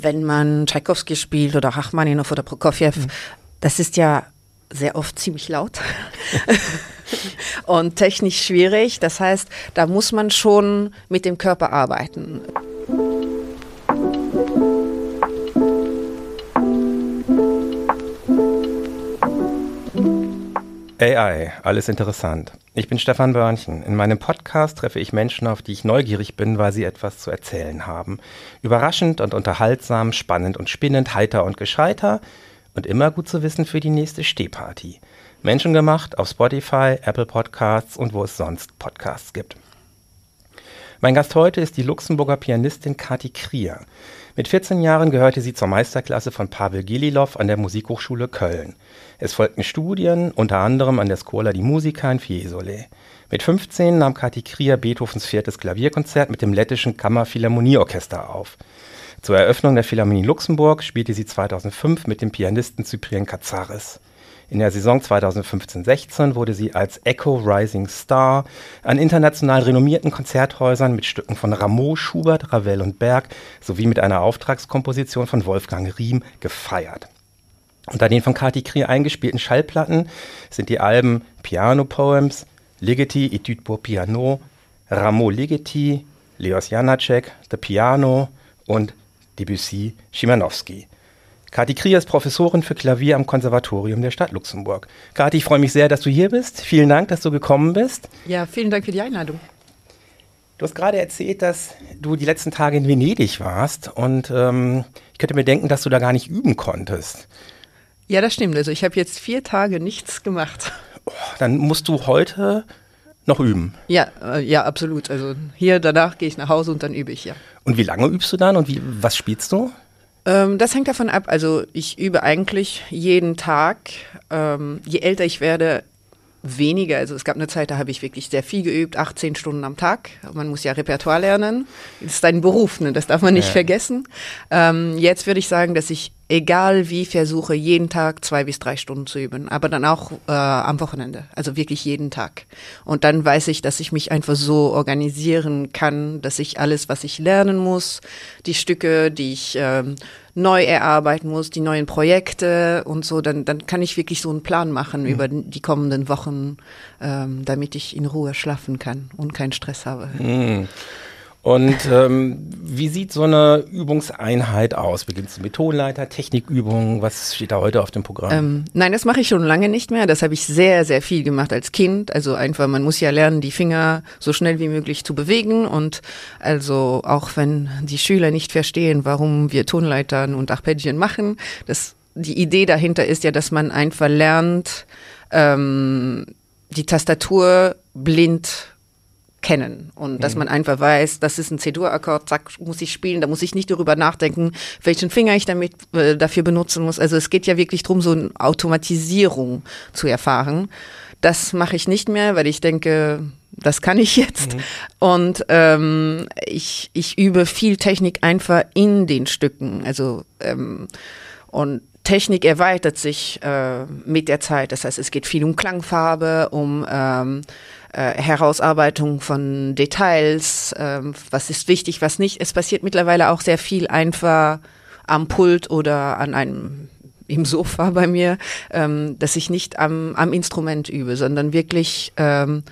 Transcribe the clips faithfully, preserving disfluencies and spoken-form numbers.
wenn man Tschaikowski spielt oder Rachmaninow oder Prokofjew, mhm. das ist ja sehr oft ziemlich laut und technisch schwierig. Das heißt, da muss man schon mit dem Körper arbeiten. A I, alles interessant. Ich bin Stefan Börnchen. In meinem Podcast treffe ich Menschen, auf die ich neugierig bin, weil sie etwas zu erzählen haben. Überraschend und unterhaltsam, spannend und spinnend, heiter und gescheiter und immer gut zu wissen für die nächste Stehparty. Menschengemacht auf Spotify, Apple Podcasts und wo es sonst Podcasts gibt. Mein Gast heute ist die Luxemburger Pianistin Kati Krier. Mit vierzehn Jahren gehörte sie zur Meisterklasse von Pavel Gililov an der Musikhochschule Köln. Es folgten Studien, unter anderem an der Scuola di Musica in Fiesole. Mit fünfzehn nahm Kati Krier Beethovens viertes Klavierkonzert mit dem lettischen Kammerphilharmonieorchester auf. Zur Eröffnung der Philharmonie Luxemburg spielte sie zweitausendfünf mit dem Pianisten Cyprien Katsaris. In der Saison zweitausendfünfzehn sechzehn wurde sie als Echo Rising Star an international renommierten Konzerthäusern mit Stücken von Rameau, Schubert, Ravel und Berg sowie mit einer Auftragskomposition von Wolfgang Riem gefeiert. Unter den von Kati Krier eingespielten Schallplatten sind die Alben Piano Poems, Ligeti, Etude pour Piano, Rameau Ligeti, Leos Janáček, The Piano und Debussy Szymanowski. Kati Krier ist Professorin für Klavier am Konservatorium der Stadt Luxemburg. Kati, ich freue mich sehr, dass du hier bist. Vielen Dank, dass du gekommen bist. Ja, vielen Dank für die Einladung. Du hast gerade erzählt, dass du die letzten Tage in Venedig warst und ähm, ich könnte mir denken, dass du da gar nicht üben konntest. Ja, das stimmt. Also ich habe jetzt vier Tage nichts gemacht. Oh, dann musst du heute noch üben. Ja, äh, ja, absolut. Also hier, danach gehe ich nach Hause und dann übe ich, ja. Und wie lange übst du dann und wie, was spielst du? Ähm, das hängt davon ab. Also ich übe eigentlich jeden Tag. Ähm, je älter ich werde, weniger. Also es gab eine Zeit, da habe ich wirklich sehr viel geübt, achtzehn Stunden am Tag. Man muss ja Repertoire lernen. Das ist ein Beruf, ne? Das darf man nicht ja. vergessen. Ähm, jetzt würde ich sagen, dass ich, egal wie, versuche, jeden Tag zwei bis drei Stunden zu üben. Aber dann auch äh, am Wochenende. Also wirklich jeden Tag. Und dann weiß ich, dass ich mich einfach so organisieren kann, dass ich alles, was ich lernen muss, die Stücke, die ich ähm, neu erarbeiten muss, die neuen Projekte und so, dann, dann kann ich wirklich so einen Plan machen mhm. über die kommenden Wochen, ähm, damit ich in Ruhe schlafen kann und keinen Stress habe. Mhm. Und ähm, wie sieht so eine Übungseinheit aus? Beginnst du mit Tonleiter, Technikübungen? Was steht da heute auf dem Programm? Ähm, nein, das mache ich schon lange nicht mehr. Das habe ich sehr, sehr viel gemacht als Kind. Also einfach, man muss ja lernen, die Finger so schnell wie möglich zu bewegen. Und also auch wenn die Schüler nicht verstehen, warum wir Tonleitern und Arpeggien machen, das, die Idee dahinter ist ja, dass man einfach lernt, ähm, die Tastatur blind kennen und dass man einfach weiß, das ist ein C-Dur-Akkord, zack, muss ich spielen, da muss ich nicht darüber nachdenken, welchen Finger ich damit äh, dafür benutzen muss. Also es geht ja wirklich darum, so eine Automatisierung zu erfahren. Das mache ich nicht mehr, weil ich denke, das kann ich jetzt. Mhm. Und ähm, ich, ich übe viel Technik einfach in den Stücken. Also ähm, und Technik erweitert sich äh, mit der Zeit. Das heißt, es geht viel um Klangfarbe, um ähm, äh, Herausarbeitung von Details, äh, was ist wichtig, was nicht. Es passiert mittlerweile auch sehr viel einfach am Pult oder an einem im Sofa bei mir, ähm, dass ich nicht am, am Instrument übe, sondern wirklich ähm,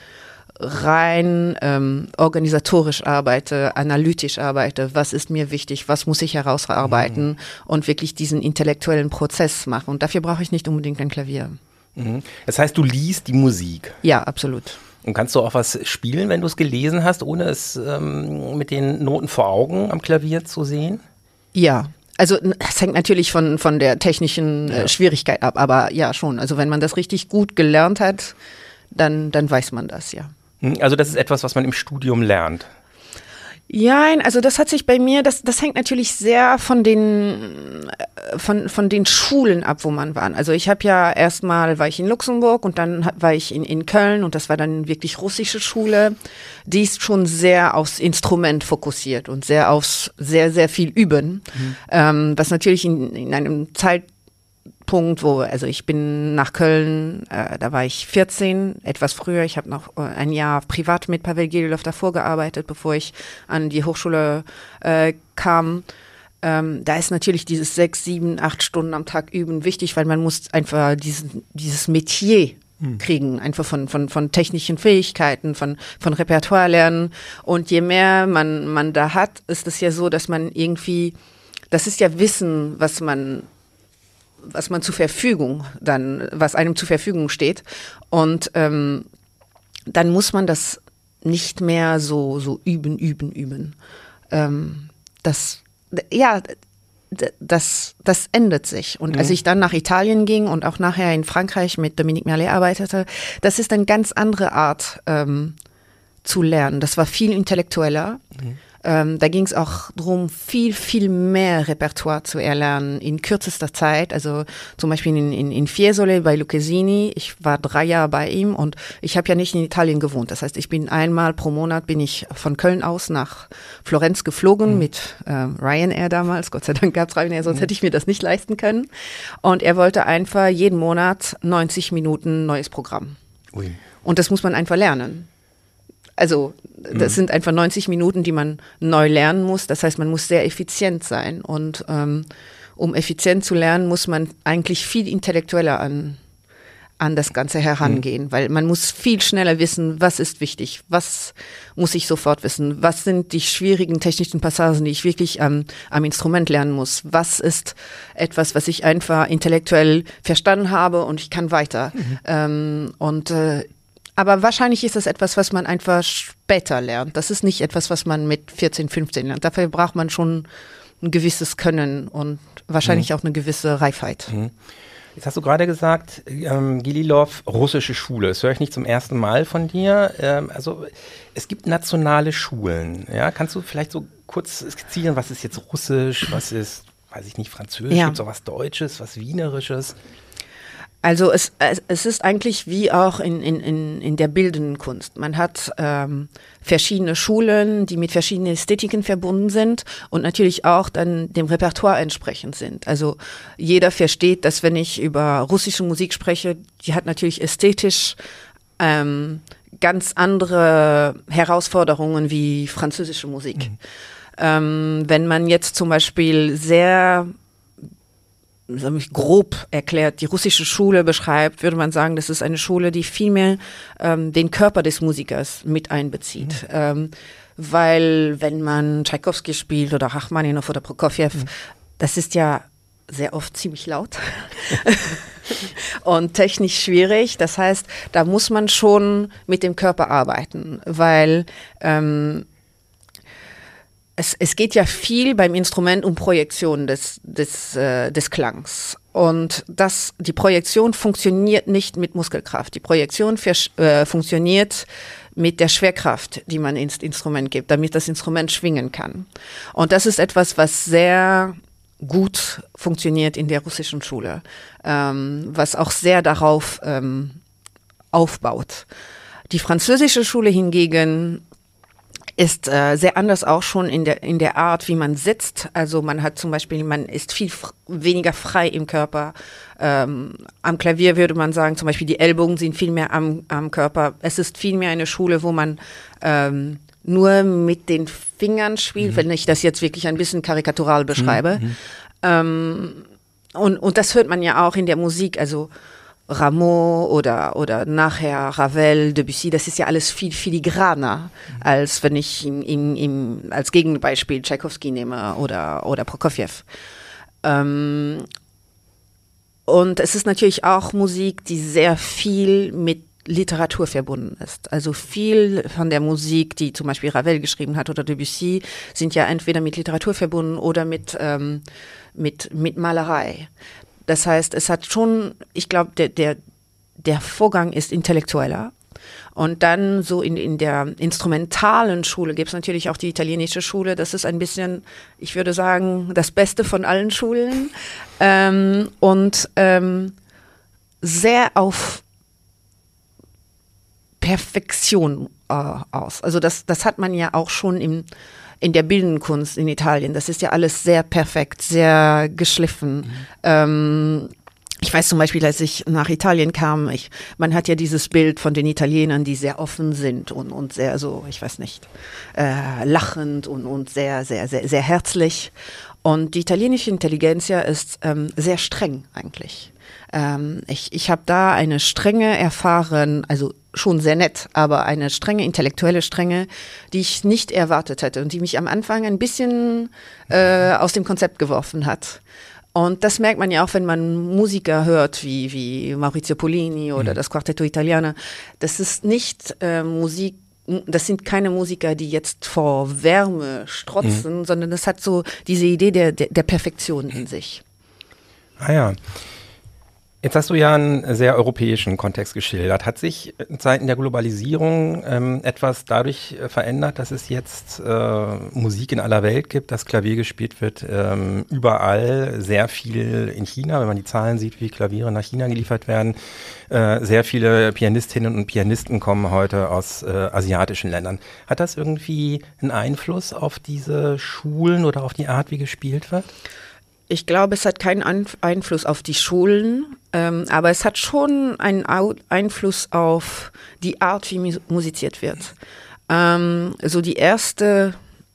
rein ähm, organisatorisch arbeite, analytisch arbeite, was ist mir wichtig, was muss ich herausarbeiten mhm. und wirklich diesen intellektuellen Prozess machen. Und dafür brauche ich nicht unbedingt ein Klavier. Mhm. Das heißt, du liest die Musik? Ja, absolut. Und kannst du auch was spielen, wenn du es gelesen hast, ohne es ähm, mit den Noten vor Augen am Klavier zu sehen? Ja. Also es hängt natürlich von, von der technischen ja. äh, Schwierigkeit ab, aber ja schon. Also wenn man das richtig gut gelernt hat, dann, dann weiß man das, ja. Also das ist etwas, was man im Studium lernt? Ja, also das hat sich bei mir, das, das hängt natürlich sehr von den, von, von den Schulen ab, wo man war. Also ich habe ja erstmal, war ich in Luxemburg und dann war ich in, in Köln und das war dann wirklich russische Schule. Die ist schon sehr aufs Instrument fokussiert und sehr aufs, sehr, sehr viel Üben. Mhm. Ähm, was natürlich in, in einem Zeit Punkt, wo, also ich bin nach Köln, äh, da war ich vierzehn, etwas früher. Ich habe noch äh, ein Jahr privat mit Pavel Gililov davor gearbeitet, bevor ich an die Hochschule äh, kam. ähm, da ist natürlich dieses sechs, sieben, acht Stunden am Tag üben wichtig, weil man muss einfach diesen, dieses Metier kriegen, einfach von, von, von technischen Fähigkeiten, von, von Repertoire lernen. Und je mehr man, man da hat, ist es ja so, dass man irgendwie, das ist ja Wissen, was man, was man zur Verfügung dann, was einem zur Verfügung steht. Und ähm, dann muss man das nicht mehr so, so üben, üben, üben. Ähm, das, ja, Das, das ändert sich. Und mhm. als ich dann nach Italien ging und auch nachher in Frankreich mit Dominique Merlet arbeitete, das ist eine ganz andere Art ähm, zu lernen. Das war viel intellektueller. Mhm. Ähm, da ging es auch darum, viel, viel mehr Repertoire zu erlernen in kürzester Zeit. Also zum Beispiel in, in, in Fiesole bei Lucchesini. Ich war drei Jahre bei ihm und ich habe ja nicht in Italien gewohnt. Das heißt, ich bin einmal pro Monat bin ich von Köln aus nach Florenz geflogen mhm. mit äh, Ryanair damals. Gott sei Dank gab es Ryanair, sonst mhm. hätte ich mir das nicht leisten können. Und er wollte einfach jeden Monat neunzig Minuten neues Programm. Ui. Und das muss man einfach lernen. Also das mhm. sind einfach neunzig Minuten, die man neu lernen muss. Das heißt, man muss sehr effizient sein. Und ähm, um effizient zu lernen, muss man eigentlich viel intellektueller an, an das Ganze herangehen. Mhm. Weil man muss viel schneller wissen, was ist wichtig, was muss ich sofort wissen, was sind die schwierigen technischen Passagen, die ich wirklich am, am Instrument lernen muss. Was ist etwas, was ich einfach intellektuell verstanden habe und ich kann weiter. Mhm. Ähm, und äh, Aber wahrscheinlich ist das etwas, was man einfach später lernt. Das ist nicht etwas, was man mit vierzehn, fünfzehn lernt. Dafür braucht man schon ein gewisses Können und wahrscheinlich mhm. auch eine gewisse Reifheit. Mhm. Jetzt hast du gerade gesagt, ähm, Gililov, russische Schule. Das höre ich nicht zum ersten Mal von dir. Ähm, also es gibt nationale Schulen. Ja? Kannst du vielleicht so kurz skizzieren, was ist jetzt Russisch, was ist, weiß ich nicht, Französisch, ja. Gibt es auch was Deutsches, was Wienerisches? Also es, es ist eigentlich wie auch in, in, in, in der bildenden Kunst. Man hat ähm, verschiedene Schulen, die mit verschiedenen Ästhetiken verbunden sind und natürlich auch dann dem Repertoire entsprechend sind. Also jeder versteht, dass wenn ich über russische Musik spreche, die hat natürlich ästhetisch ähm, ganz andere Herausforderungen wie französische Musik. Mhm. Ähm, wenn man jetzt zum Beispiel sehr grob erklärt die russische Schule beschreibt, würde man sagen, das ist eine Schule, die vielmehr ähm, den Körper des Musikers mit einbezieht. Mhm. Ähm, weil wenn man Tschaikowski spielt oder Rachmaninow oder Prokofjew, mhm. das ist ja sehr oft ziemlich laut und technisch schwierig. Das heißt, da muss man schon mit dem Körper arbeiten, weil ähm, Es, es geht ja viel beim Instrument um Projektion des, des, äh, des Klangs. Und das, die Projektion funktioniert nicht mit Muskelkraft. Die Projektion vers- äh, funktioniert mit der Schwerkraft, die man ins Instrument gibt, damit das Instrument schwingen kann. Und das ist etwas, was sehr gut funktioniert in der russischen Schule, ähm, was auch sehr darauf ähm, aufbaut. Die französische Schule hingegen ist äh, sehr anders auch schon in der in der Art, wie man sitzt. Also man hat zum Beispiel, man ist viel f- weniger frei im Körper. Ähm, am Klavier würde man sagen, zum Beispiel die Ellbogen sind viel mehr am, am Körper. Es ist viel mehr eine Schule, wo man ähm, nur mit den Fingern spielt, mhm. wenn ich das jetzt wirklich ein bisschen karikatural beschreibe. Mhm. Ähm, und, und das hört man ja auch in der Musik, also Rameau oder, oder nachher Ravel, Debussy, das ist ja alles viel filigraner, mhm. als wenn ich im, im, im, als Gegenbeispiel Tschaikowski nehme oder, oder Prokofjew. Ähm, und es ist natürlich auch Musik, die sehr viel mit Literatur verbunden ist. Also viel von der Musik, die zum Beispiel Ravel geschrieben hat oder Debussy, sind ja entweder mit Literatur verbunden oder mit, ähm, mit, mit Malerei. Das heißt, es hat schon, ich glaube, der, der, der Vorgang ist intellektueller. Und dann so in, in der instrumentalen Schule gibt es natürlich auch die italienische Schule. Das ist ein bisschen, ich würde sagen, das Beste von allen Schulen. Ähm, und ähm, sehr auf Perfektion äh, aus. Also das, das hat man ja auch schon im in der bildenden Kunst in Italien. Das ist ja alles sehr perfekt, sehr geschliffen. Mhm. Ähm, Ich weiß zum Beispiel, als ich nach Italien kam, ich, man hat ja dieses Bild von den Italienern, die sehr offen sind und, und sehr so, ich weiß nicht, äh, lachend und, und sehr, sehr, sehr, sehr herzlich. Und die italienische Intelligenzia ist ähm, sehr streng eigentlich. Ähm, ich ich habe da eine Strenge erfahren, also schon sehr nett, aber eine strenge, intellektuelle Strenge, die ich nicht erwartet hätte und die mich am Anfang ein bisschen äh, aus dem Konzept geworfen hat. Und das merkt man ja auch, wenn man Musiker hört, wie, wie Maurizio Pollini oder mhm. das Quartetto Italiano. Das ist nicht äh, Musik, das sind keine Musiker, die jetzt vor Wärme strotzen, mhm. sondern das hat so diese Idee der, der, der Perfektion in sich. Ah ja. Jetzt hast du ja einen sehr europäischen Kontext geschildert. Hat sich in Zeiten der Globalisierung ähm, etwas dadurch äh, verändert, dass es jetzt äh, Musik in aller Welt gibt, dass Klavier gespielt wird ähm, überall, sehr viel in China, wenn man die Zahlen sieht, wie Klaviere nach China geliefert werden. Äh, sehr viele Pianistinnen und Pianisten kommen heute aus äh, asiatischen Ländern. Hat das irgendwie einen Einfluss auf diese Schulen oder auf die Art, wie gespielt wird? Ich glaube, es hat keinen Einfluss auf die Schulen, ähm, aber es hat schon einen Einfluss auf die Art, wie musiziert wird. Ähm, so die erste,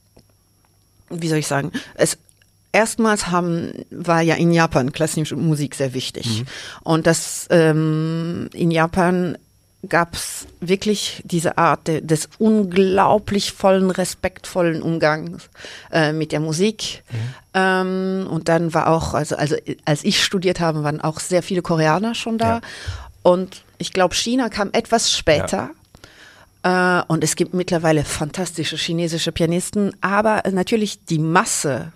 wie soll ich sagen, es erstmals haben, war ja in Japan klassische Musik sehr wichtig. Mhm. Und das ähm, in Japan gab es wirklich diese Art de, des unglaublich vollen, respektvollen Umgangs äh, mit der Musik. Mhm. Ähm, und dann war auch, also, also als ich studiert habe, waren auch sehr viele Koreaner schon da. Ja. Und ich glaube, China kam etwas später. Ja. Äh, und es gibt mittlerweile fantastische chinesische Pianisten. Aber natürlich die Masse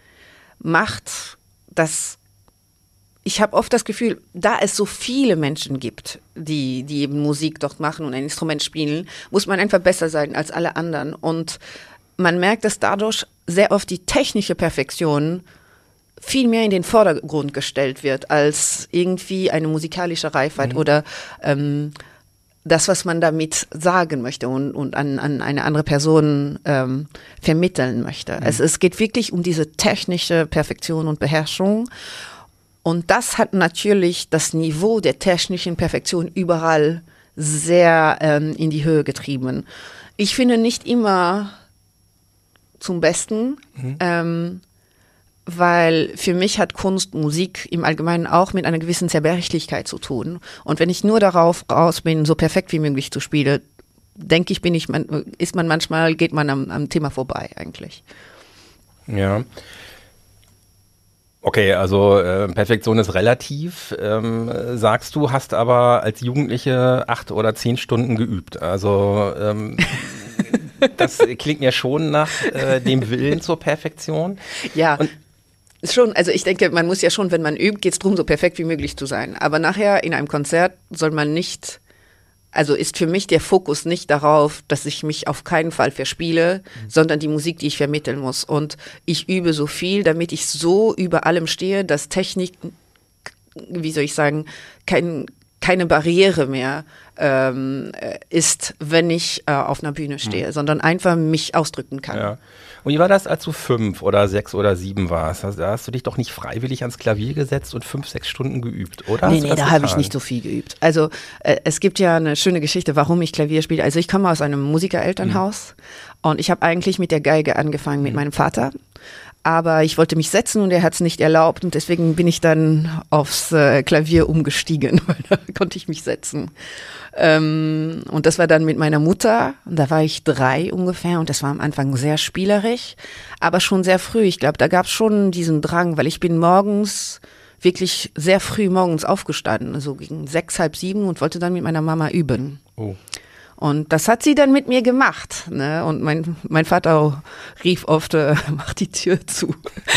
macht das. Ich habe oft das Gefühl, da es so viele Menschen gibt, die, die eben Musik dort machen und ein Instrument spielen, muss man einfach besser sein als alle anderen. Und man merkt, dass dadurch sehr oft die technische Perfektion viel mehr in den Vordergrund gestellt wird, als irgendwie eine musikalische Reifheit mhm. oder ähm, das, was man damit sagen möchte und, und an, an eine andere Person ähm, vermitteln möchte. Mhm. Es, es geht wirklich um diese technische Perfektion und Beherrschung. Und das hat natürlich das Niveau der technischen Perfektion überall sehr ähm, in die Höhe getrieben. Ich finde nicht immer zum Besten, mhm. ähm, weil für mich hat Kunst, Musik im Allgemeinen auch mit einer gewissen Zerbrechlichkeit zu tun. Und wenn ich nur darauf raus bin, so perfekt wie möglich zu spielen, denke ich, bin ich, man, ist man manchmal, geht man am, am Thema vorbei eigentlich. Ja. Okay, also äh, Perfektion ist relativ, ähm, sagst du, hast aber als Jugendliche acht oder zehn Stunden geübt. Also ähm, das klingt ja schon nach äh, dem Willen zur Perfektion. Ja, und schon, also ich denke, man muss ja schon, wenn man übt, geht es darum, so perfekt wie möglich zu sein. Aber nachher in einem Konzert soll man nicht, also ist für mich der Fokus nicht darauf, dass ich mich auf keinen Fall verspiele, mhm. sondern die Musik, die ich vermitteln muss. Und ich übe so viel, damit ich so über allem stehe, dass Technik, wie soll ich sagen, kein, keine Barriere mehr ähm, ist, wenn ich äh, auf einer Bühne stehe, mhm. sondern einfach mich ausdrücken kann. Ja. Und wie war das, als du fünf oder sechs oder sieben warst? Da hast du dich doch nicht freiwillig ans Klavier gesetzt und fünf, sechs Stunden geübt, oder? Nee, nee, da habe ich nicht so viel geübt. Also äh, es gibt ja eine schöne Geschichte, warum ich Klavier spiele. Also ich komme aus einem Musikerelternhaus mhm. und ich habe eigentlich mit der Geige angefangen mit mhm. meinem Vater. Aber ich wollte mich setzen und er hat es nicht erlaubt und deswegen bin ich dann aufs äh, Klavier umgestiegen, weil da konnte ich mich setzen. Ähm, und das war dann mit meiner Mutter, und da war ich drei ungefähr und das war am Anfang sehr spielerisch, aber schon sehr früh. Ich glaube, da gab es schon diesen Drang, weil ich bin morgens, wirklich sehr früh morgens aufgestanden, so gegen sechs, halb sieben und wollte dann mit meiner Mama üben. Oh. Und das hat sie dann mit mir gemacht, ne? Und mein, mein Vater rief oft, äh, mach die Tür zu.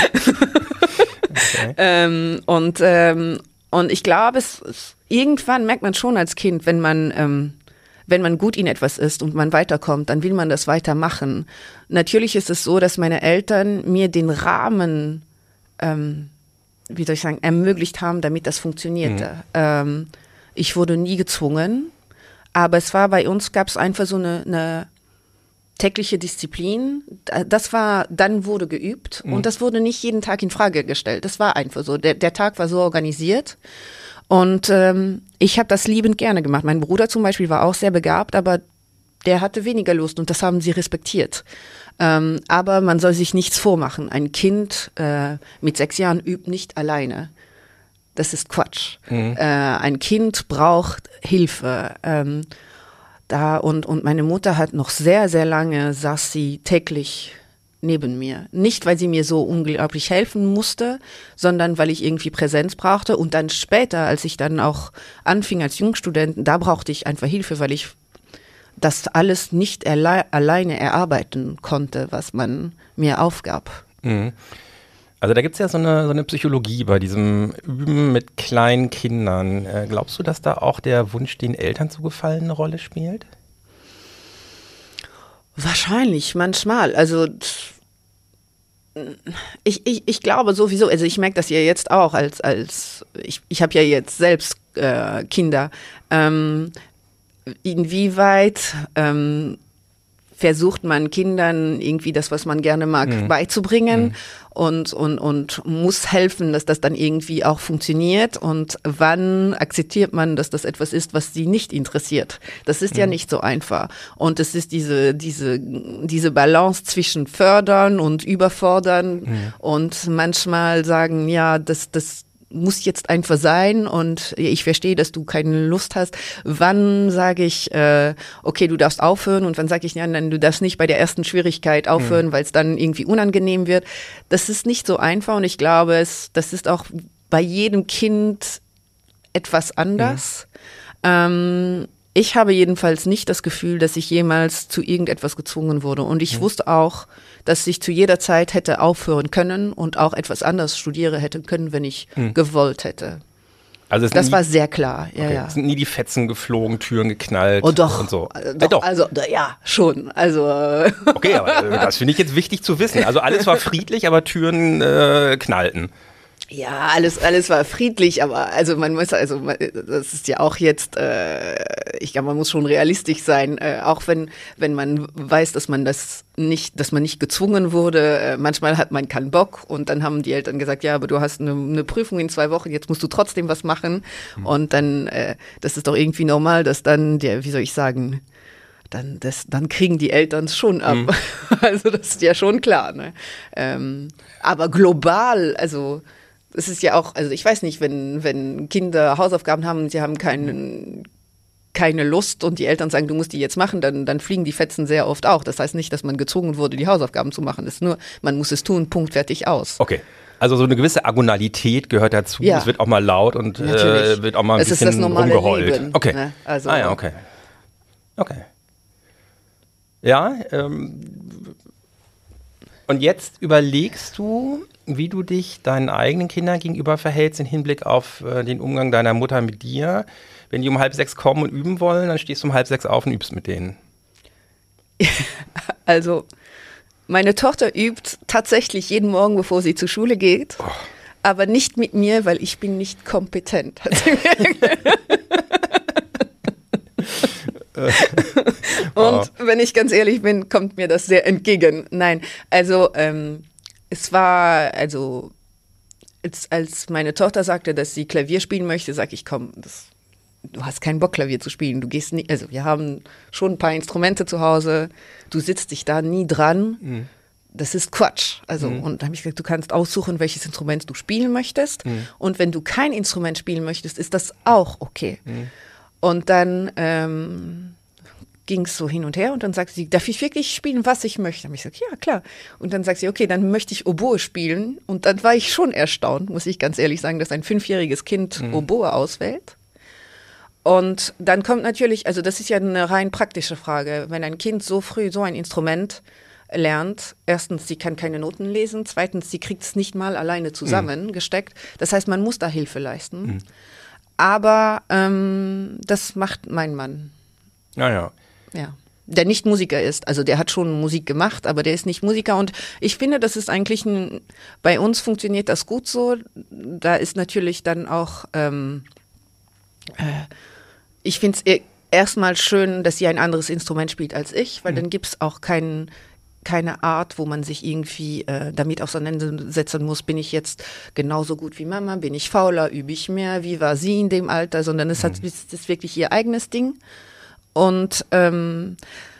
Okay. ähm, und, ähm, und ich glaube, es, es, irgendwann merkt man schon als Kind, wenn man, ähm, wenn man gut in etwas ist und man weiterkommt, dann will man das weitermachen. Natürlich ist es so, dass meine Eltern mir den Rahmen, ähm, wie soll ich sagen, ermöglicht haben, damit das funktionierte. Mhm. Ähm, ich wurde nie gezwungen. Aber es war bei uns, gab es einfach so eine, eine tägliche Disziplin, das war, dann wurde geübt mhm. und das wurde nicht jeden Tag in Frage gestellt. Das war einfach so. Der, der Tag war so organisiert und ähm, ich habe das liebend gerne gemacht. Mein Bruder zum Beispiel war auch sehr begabt, aber der hatte weniger Lust und das haben sie respektiert. Ähm, aber man soll sich nichts vormachen. Ein Kind äh, mit sechs Jahren übt nicht alleine. Das ist Quatsch. Mhm. Äh, ein Kind braucht Hilfe. Ähm, da und, und meine Mutter hat noch sehr, sehr lange, saß sie täglich neben mir. Nicht, weil sie mir so unglaublich helfen musste, sondern weil ich irgendwie Präsenz brauchte. Und dann später, als ich dann auch anfing als Jungstudent, da brauchte ich einfach Hilfe, weil ich das alles nicht erle- alleine erarbeiten konnte, was man mir aufgab. Mhm. Also da gibt es ja so eine, so eine Psychologie bei diesem Üben mit kleinen Kindern. Äh, glaubst du, dass da auch der Wunsch, den Eltern zu gefallen, eine Rolle spielt? Wahrscheinlich, manchmal. Also ich, ich, ich glaube sowieso, also ich merke das ja jetzt auch, als, als ich, ich habe ja jetzt selbst äh, Kinder. Ähm, inwieweit ähm, versucht man Kindern irgendwie das, was man gerne mag, mhm. beizubringen mhm. und, und, und muss helfen, dass das dann irgendwie auch funktioniert und wann akzeptiert man, dass das etwas ist, was sie nicht interessiert. Das ist mhm. ja nicht so einfach und es ist diese, diese, diese Balance zwischen fördern und überfordern mhm. und manchmal sagen, ja, das, das muss jetzt einfach sein und ich verstehe, dass du keine Lust hast. Wann sage ich, äh, okay, du darfst aufhören und wann sage ich, nein, nein, du darfst nicht bei der ersten Schwierigkeit aufhören, mhm. weil es dann irgendwie unangenehm wird. Das ist nicht so einfach und ich glaube, es, das ist auch bei jedem Kind etwas anders. Mhm. Ähm, ich habe jedenfalls nicht das Gefühl, dass ich jemals zu irgendetwas gezwungen wurde und ich mhm. wusste auch, dass ich zu jeder Zeit hätte aufhören können und auch etwas anderes studieren hätte können, wenn ich mhm. gewollt hätte. Also es das nie, war sehr klar. Ja, okay. ja. Es sind nie die Fetzen geflogen, Türen geknallt oh, doch. und so. Äh, doch, äh, doch. Also ja, schon. Also okay, aber das finde ich jetzt wichtig zu wissen. Also alles war friedlich, aber Türen äh, knallten. Ja, alles, alles war friedlich, aber also man muss, also man, das ist ja auch jetzt, äh, ich glaube, man muss schon realistisch sein, äh, auch wenn wenn man weiß, dass man das nicht, dass man nicht gezwungen wurde. Äh, manchmal hat man keinen Bock und dann haben die Eltern gesagt, ja, aber du hast eine, eine Prüfung in zwei Wochen, jetzt musst du trotzdem was machen. Mhm. Und dann, äh, das ist doch irgendwie normal, dass dann der, wie soll ich sagen, dann, das, dann kriegen die Eltern es schon ab. Mhm. Also das ist ja schon klar. Ne? Ähm, aber global, also es ist ja auch, also ich weiß nicht, wenn, wenn Kinder Hausaufgaben haben und sie haben keinen, keine Lust und die Eltern sagen, du musst die jetzt machen, dann, dann fliegen die Fetzen sehr oft auch. Das heißt nicht, dass man gezwungen wurde, die Hausaufgaben zu machen. Es ist nur, man muss es tun, Punkt, fertig, aus. Okay. Also so eine gewisse Agonalität gehört dazu. Ja. Es wird auch mal laut und äh, wird auch mal ein es bisschen ist das normale rumgeheult. Leben, okay. Ne? Also, ah ja, okay. Okay. Ja, ähm, und jetzt überlegst du, wie du dich deinen eigenen Kindern gegenüber verhältst im Hinblick auf äh, den Umgang deiner Mutter mit dir. Wenn die um halb sechs kommen und üben wollen, dann stehst du um halb sechs auf und übst mit denen. Also, meine Tochter übt tatsächlich jeden Morgen, bevor sie zur Schule geht, oh. aber nicht mit mir, weil ich bin nicht kompetent, hat sie mir Und oh. wenn ich ganz ehrlich bin, kommt mir das sehr entgegen. Nein, also ähm, es war, also als, als meine Tochter sagte, dass sie Klavier spielen möchte, sag ich, komm, das, du hast keinen Bock, Klavier zu spielen. Du gehst nie, also wir haben schon ein paar Instrumente zu Hause, du sitzt dich da nie dran. Mhm. Das ist Quatsch. Also, mhm. und da habe ich gesagt, du kannst aussuchen, welches Instrument du spielen möchtest. Mhm. Und wenn du kein Instrument spielen möchtest, ist das auch okay. Mhm. Und dann ähm, ging es so hin und her und dann sagte sie, darf ich wirklich spielen, was ich möchte? Und ich gesagt, ja, klar. Und dann sagt sie, okay, dann möchte ich Oboe spielen. Und dann war ich schon erstaunt, muss ich ganz ehrlich sagen, dass ein fünfjähriges Kind mhm. Oboe auswählt. Und dann kommt natürlich, also das ist ja eine rein praktische Frage, wenn ein Kind so früh so ein Instrument lernt, erstens, sie kann keine Noten lesen, zweitens, sie kriegt es nicht mal alleine zusammengesteckt. Mhm. Das heißt, man muss da Hilfe leisten. Mhm. Aber ähm, das macht mein Mann. Ja, ja. Ja. Der nicht Musiker ist. Also der hat schon Musik gemacht, aber der ist nicht Musiker. Und ich finde, das ist eigentlich ein, bei uns funktioniert das gut so. Da ist natürlich dann auch, ähm, äh, ich finde es erstmal schön, dass sie ein anderes Instrument spielt als ich, weil mhm. dann gibt es auch keinen keine Art, wo man sich irgendwie äh, damit auseinandersetzen muss, bin ich jetzt genauso gut wie Mama, bin ich fauler, übe ich mehr, wie war sie in dem Alter, sondern es mhm. hat, es ist wirklich ihr eigenes Ding. Und ähm,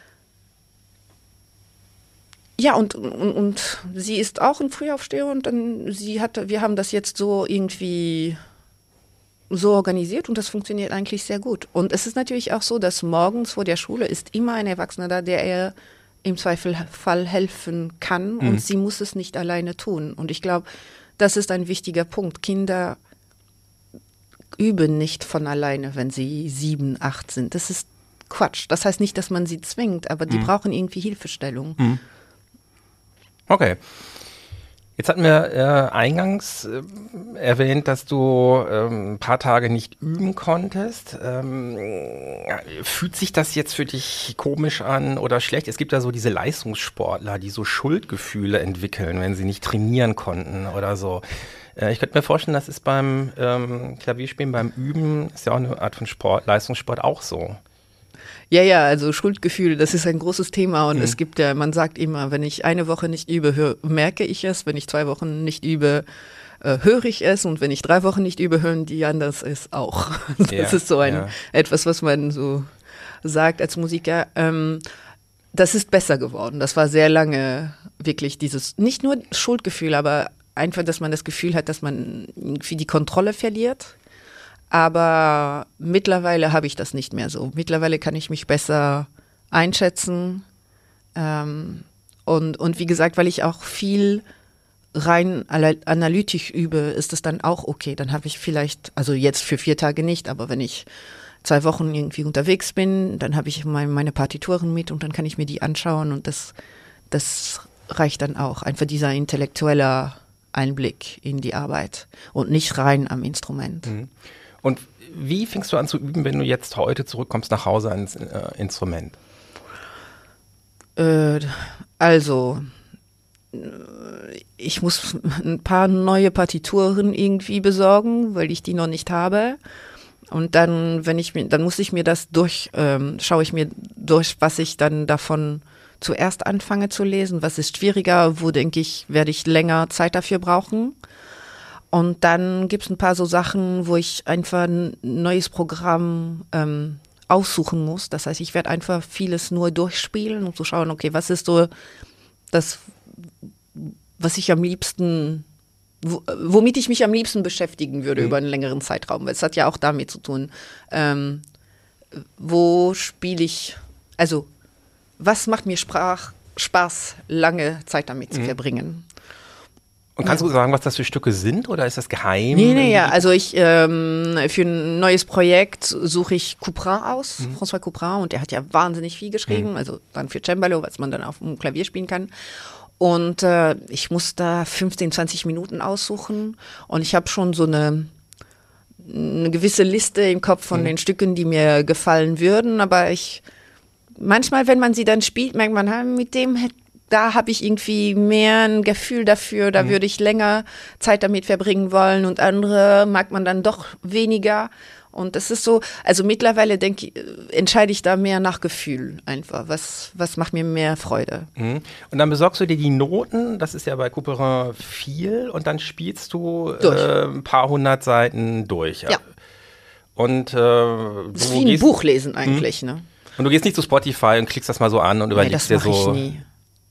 ja, und, und, und sie ist auch ein Frühaufsteher und dann, sie hat, wir haben das jetzt so irgendwie so organisiert und das funktioniert eigentlich sehr gut. Und es ist natürlich auch so, dass morgens vor der Schule ist immer ein Erwachsener da, der ihr im Zweifelfall helfen kann und mhm. sie muss es nicht alleine tun. Und ich glaube, das ist ein wichtiger Punkt. Kinder üben nicht von alleine, wenn sie sieben, acht sind. Das ist Quatsch. Das heißt nicht, dass man sie zwingt, aber die mhm. brauchen irgendwie Hilfestellung. Mhm. Okay. Jetzt hatten wir äh, eingangs äh, erwähnt, dass du ähm, ein paar Tage nicht üben konntest. Ähm, fühlt sich das jetzt für dich komisch an oder schlecht? Es gibt ja so diese Leistungssportler, die so Schuldgefühle entwickeln, wenn sie nicht trainieren konnten oder so. Äh, ich könnte mir vorstellen, das ist beim ähm, Klavierspielen, beim Üben, ist ja auch eine Art von Sport, Leistungssport auch so. Ja, ja, also Schuldgefühle, das ist ein großes Thema und mhm. es gibt ja, man sagt immer, wenn ich eine Woche nicht übe, hör, merke ich es, wenn ich zwei Wochen nicht übe, äh, höre ich es und wenn ich drei Wochen nicht übe, hören die anders es auch. Das ja, ist so ein ja. etwas, was man so sagt als Musiker. Ähm, das ist besser geworden. Das war sehr lange wirklich dieses, nicht nur Schuldgefühl, aber einfach, dass man das Gefühl hat, dass man irgendwie die Kontrolle verliert. Aber mittlerweile habe ich das nicht mehr so. Mittlerweile kann ich mich besser einschätzen. Ähm, und, und wie gesagt, weil ich auch viel rein analytisch übe, ist es dann auch okay. Dann habe ich vielleicht, also jetzt für vier Tage nicht, aber wenn ich zwei Wochen irgendwie unterwegs bin, dann habe ich mein, meine Partituren mit und dann kann ich mir die anschauen und das, das reicht dann auch. Einfach dieser intellektuelle Einblick in die Arbeit und nicht rein am Instrument. Mhm. Und wie fängst du an zu üben, wenn du jetzt heute zurückkommst nach Hause ans äh, Instrument? Äh, also, ich muss ein paar neue Partituren irgendwie besorgen, weil ich die noch nicht habe. Und dann, wenn ich mir, dann muss ich mir das durch, ähm, schaue ich mir durch, was ich dann davon zuerst anfange zu lesen. Was ist schwieriger? Wo denke ich, werde ich länger Zeit dafür brauchen? Und dann gibt es ein paar so Sachen, wo ich einfach ein neues Programm ähm, aussuchen muss. Das heißt, ich werde einfach vieles nur durchspielen, um zu schauen, okay, was ist so das, was ich am liebsten, wo, womit ich mich am liebsten beschäftigen würde mhm. über einen längeren Zeitraum. Weil es hat ja auch damit zu tun, ähm, wo spiele ich, also was macht mir Sprach, Spaß, lange Zeit damit mhm. zu verbringen. Und kannst ja. du sagen, was das für Stücke sind oder ist das geheim? Nee, nee, ja, also ich ähm, für ein neues Projekt suche ich Couperin aus, mhm. François Couperin, und der hat ja wahnsinnig viel geschrieben, mhm. also dann für Cembalo, was man dann auf dem Klavier spielen kann. Und äh, ich muss da fünfzehn, zwanzig Minuten aussuchen und ich habe schon so eine, eine gewisse Liste im Kopf von mhm. den Stücken, die mir gefallen würden, aber ich, manchmal, wenn man sie dann spielt, merkt man, mit dem hätte da habe ich irgendwie mehr ein Gefühl dafür, da mhm. würde ich länger Zeit damit verbringen wollen und andere mag man dann doch weniger. Und das ist so, also mittlerweile denke ich, entscheide ich da mehr nach Gefühl einfach. Was, was macht mir mehr Freude? Mhm. Und dann besorgst du dir die Noten, das ist ja bei Couperin viel, und dann spielst du äh, ein paar hundert Seiten durch. Ja. Und, äh, das ist wie ein gehst, Buch lesen eigentlich, mh. ne? Und du gehst nicht zu Spotify und klickst das mal so an und überlegst nee, dir so. Das mache ich nie.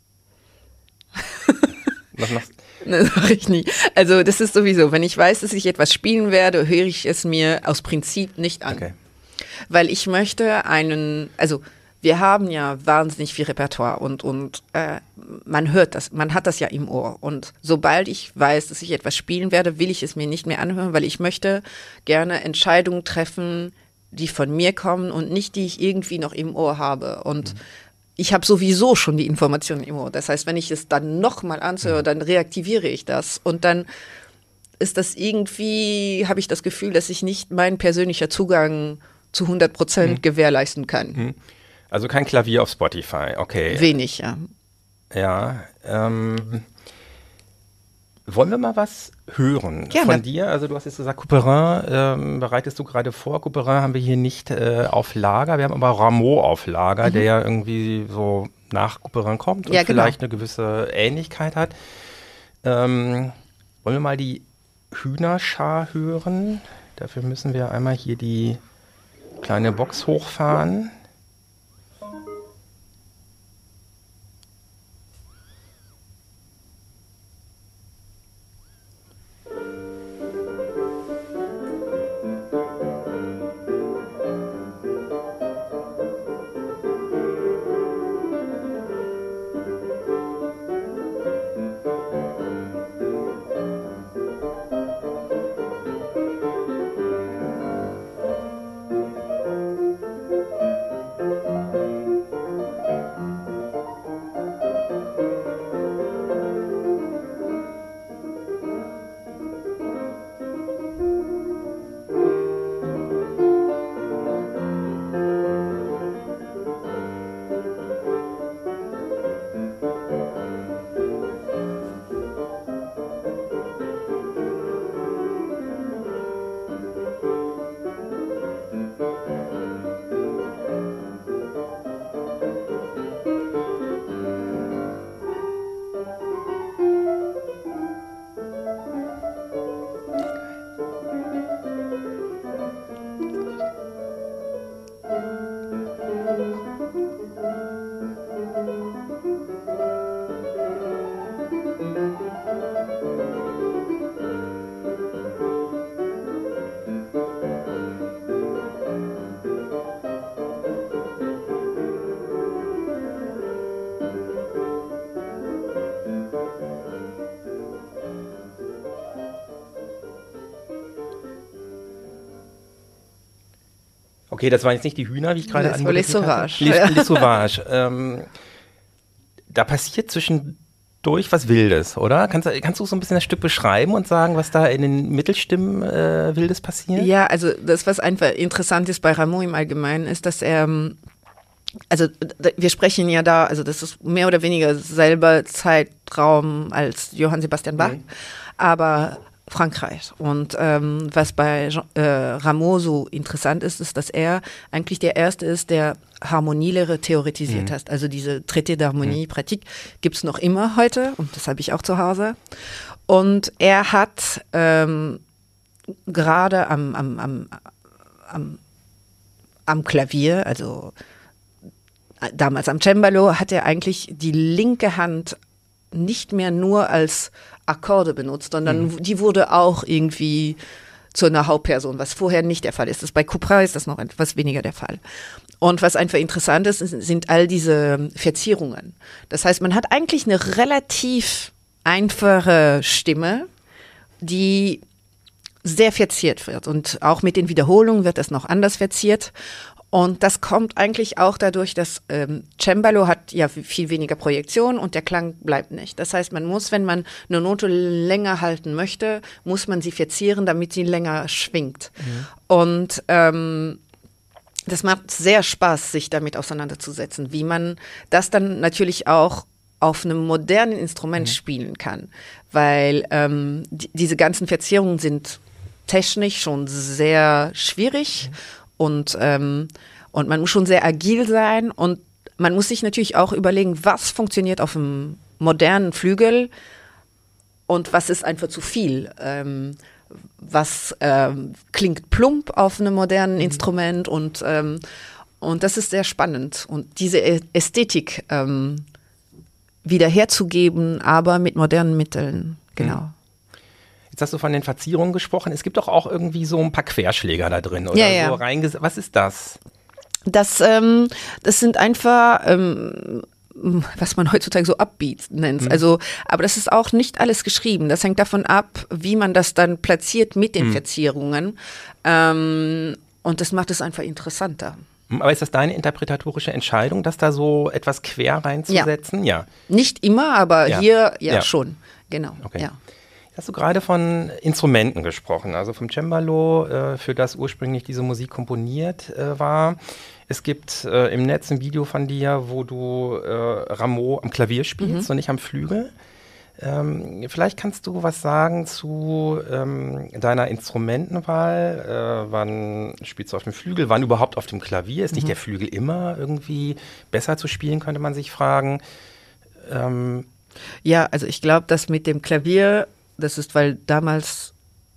Was machst du? Das mache ich nie. Also das ist sowieso, wenn ich weiß, dass ich etwas spielen werde, höre ich es mir aus Prinzip nicht an. Okay. Weil ich möchte einen, also wir haben ja wahnsinnig viel Repertoire und, und äh, man hört das, man hat das ja im Ohr. Und sobald ich weiß, dass ich etwas spielen werde, will ich es mir nicht mehr anhören, weil ich möchte gerne Entscheidungen treffen, die von mir kommen und nicht, die ich irgendwie noch im Ohr habe. Und mhm. ich habe sowieso schon die Informationen im Ohr. Das heißt, wenn ich es dann nochmal anhöre, dann reaktiviere ich das. Und dann ist das irgendwie, habe ich das Gefühl, dass ich nicht mein persönlicher Zugang zu hundert Prozent mhm. gewährleisten kann. Also kein Klavier auf Spotify, okay. Wenig, ja. Ja, ähm, Wollen wir mal was hören Gerne. von dir? Also du hast jetzt gesagt, Couperin ähm, bereitest du gerade vor. Couperin haben wir hier nicht äh, auf Lager, wir haben aber Rameau auf Lager, mhm. der ja irgendwie so nach Couperin kommt und ja, genau. vielleicht eine gewisse Ähnlichkeit hat. Ähm, wollen wir mal die Hühnerschar hören? Dafür müssen wir einmal hier die kleine Box hochfahren. Okay, das waren jetzt nicht die Hühner, wie ich gerade angedeutet habe. Les, Les Sauvages. ähm, da passiert zwischendurch was Wildes, oder? Kannst, kannst du so ein bisschen das Stück beschreiben und sagen, was da in den Mittelstimmen äh, Wildes passiert? Ja, also das, was einfach interessant ist bei Rameau im Allgemeinen, ist, dass er, also wir sprechen ja da, also das ist mehr oder weniger selber Zeitraum als Johann Sebastian Bach, mhm. aber Frankreich. Und ähm, was bei äh, Rameau so interessant ist, ist, dass er eigentlich der Erste ist, der Harmonielehre theoretisiert mhm. hat. Also diese Traité d'Harmonie, mhm. Pratique, gibt es noch immer heute und das habe ich auch zu Hause. Und er hat ähm, gerade am, am, am, am, am Klavier, also damals am Cembalo, hat er eigentlich die linke Hand nicht mehr nur als Akkorde benutzt, sondern mhm. die wurde auch irgendwie zu einer Hauptperson, was vorher nicht der Fall ist. Das bei Couperin ist das noch etwas weniger der Fall. Und was einfach interessant ist, sind all diese Verzierungen. Das heißt, man hat eigentlich eine relativ einfache Stimme, die sehr verziert wird. Und auch mit den Wiederholungen wird das noch anders verziert. Und das kommt eigentlich auch dadurch, dass ähm, Cembalo hat ja viel weniger Projektion und der Klang bleibt nicht. Das heißt, man muss, wenn man eine Note länger halten möchte, muss man sie verzieren, damit sie länger schwingt. Mhm. Und ähm, das macht sehr Spaß, sich damit auseinanderzusetzen, wie man das dann natürlich auch auf einem modernen Instrument mhm. spielen kann. Weil ähm, die, diese ganzen Verzierungen sind technisch schon sehr schwierig. Mhm. Und, ähm, und man muss schon sehr agil sein und man muss sich natürlich auch überlegen, was funktioniert auf einem modernen Flügel und was ist einfach zu viel. Ähm, was ähm, klingt plump auf einem modernen mhm. Instrument und, ähm, und das ist sehr spannend. Und diese Ästhetik ähm, wiederherzugeben, aber mit modernen Mitteln, genau. Mhm. Jetzt hast du von den Verzierungen gesprochen. Es gibt doch auch irgendwie so ein paar Querschläger da drin, oder? Ja, ja. So reinges- Was ist das? Das, ähm, das sind einfach, ähm, was man heutzutage so Upbeats nennt. Mhm. Also, aber das ist auch nicht alles geschrieben. Das hängt davon ab, wie man das dann platziert mit den mhm. Verzierungen. Ähm, und das macht es einfach interessanter. Aber ist das deine interpretatorische Entscheidung, das da so etwas quer reinzusetzen? Ja. ja. Nicht immer, aber ja. hier ja, ja schon. Genau. Okay. Ja. Hast du gerade von Instrumenten gesprochen, also vom Cembalo, äh, für das ursprünglich diese Musik komponiert äh, war. Es gibt äh, im Netz ein Video von dir, wo du äh, Rameau am Klavier spielst mhm. und nicht am Flügel. Ähm, vielleicht kannst du was sagen zu ähm, deiner Instrumentenwahl. Äh, wann spielst du auf dem Flügel? Wann überhaupt auf dem Klavier? Ist mhm. nicht der Flügel immer irgendwie besser zu spielen, könnte man sich fragen. Ähm, ja, also ich glaube, dass mit dem Klavier, das ist, weil damals,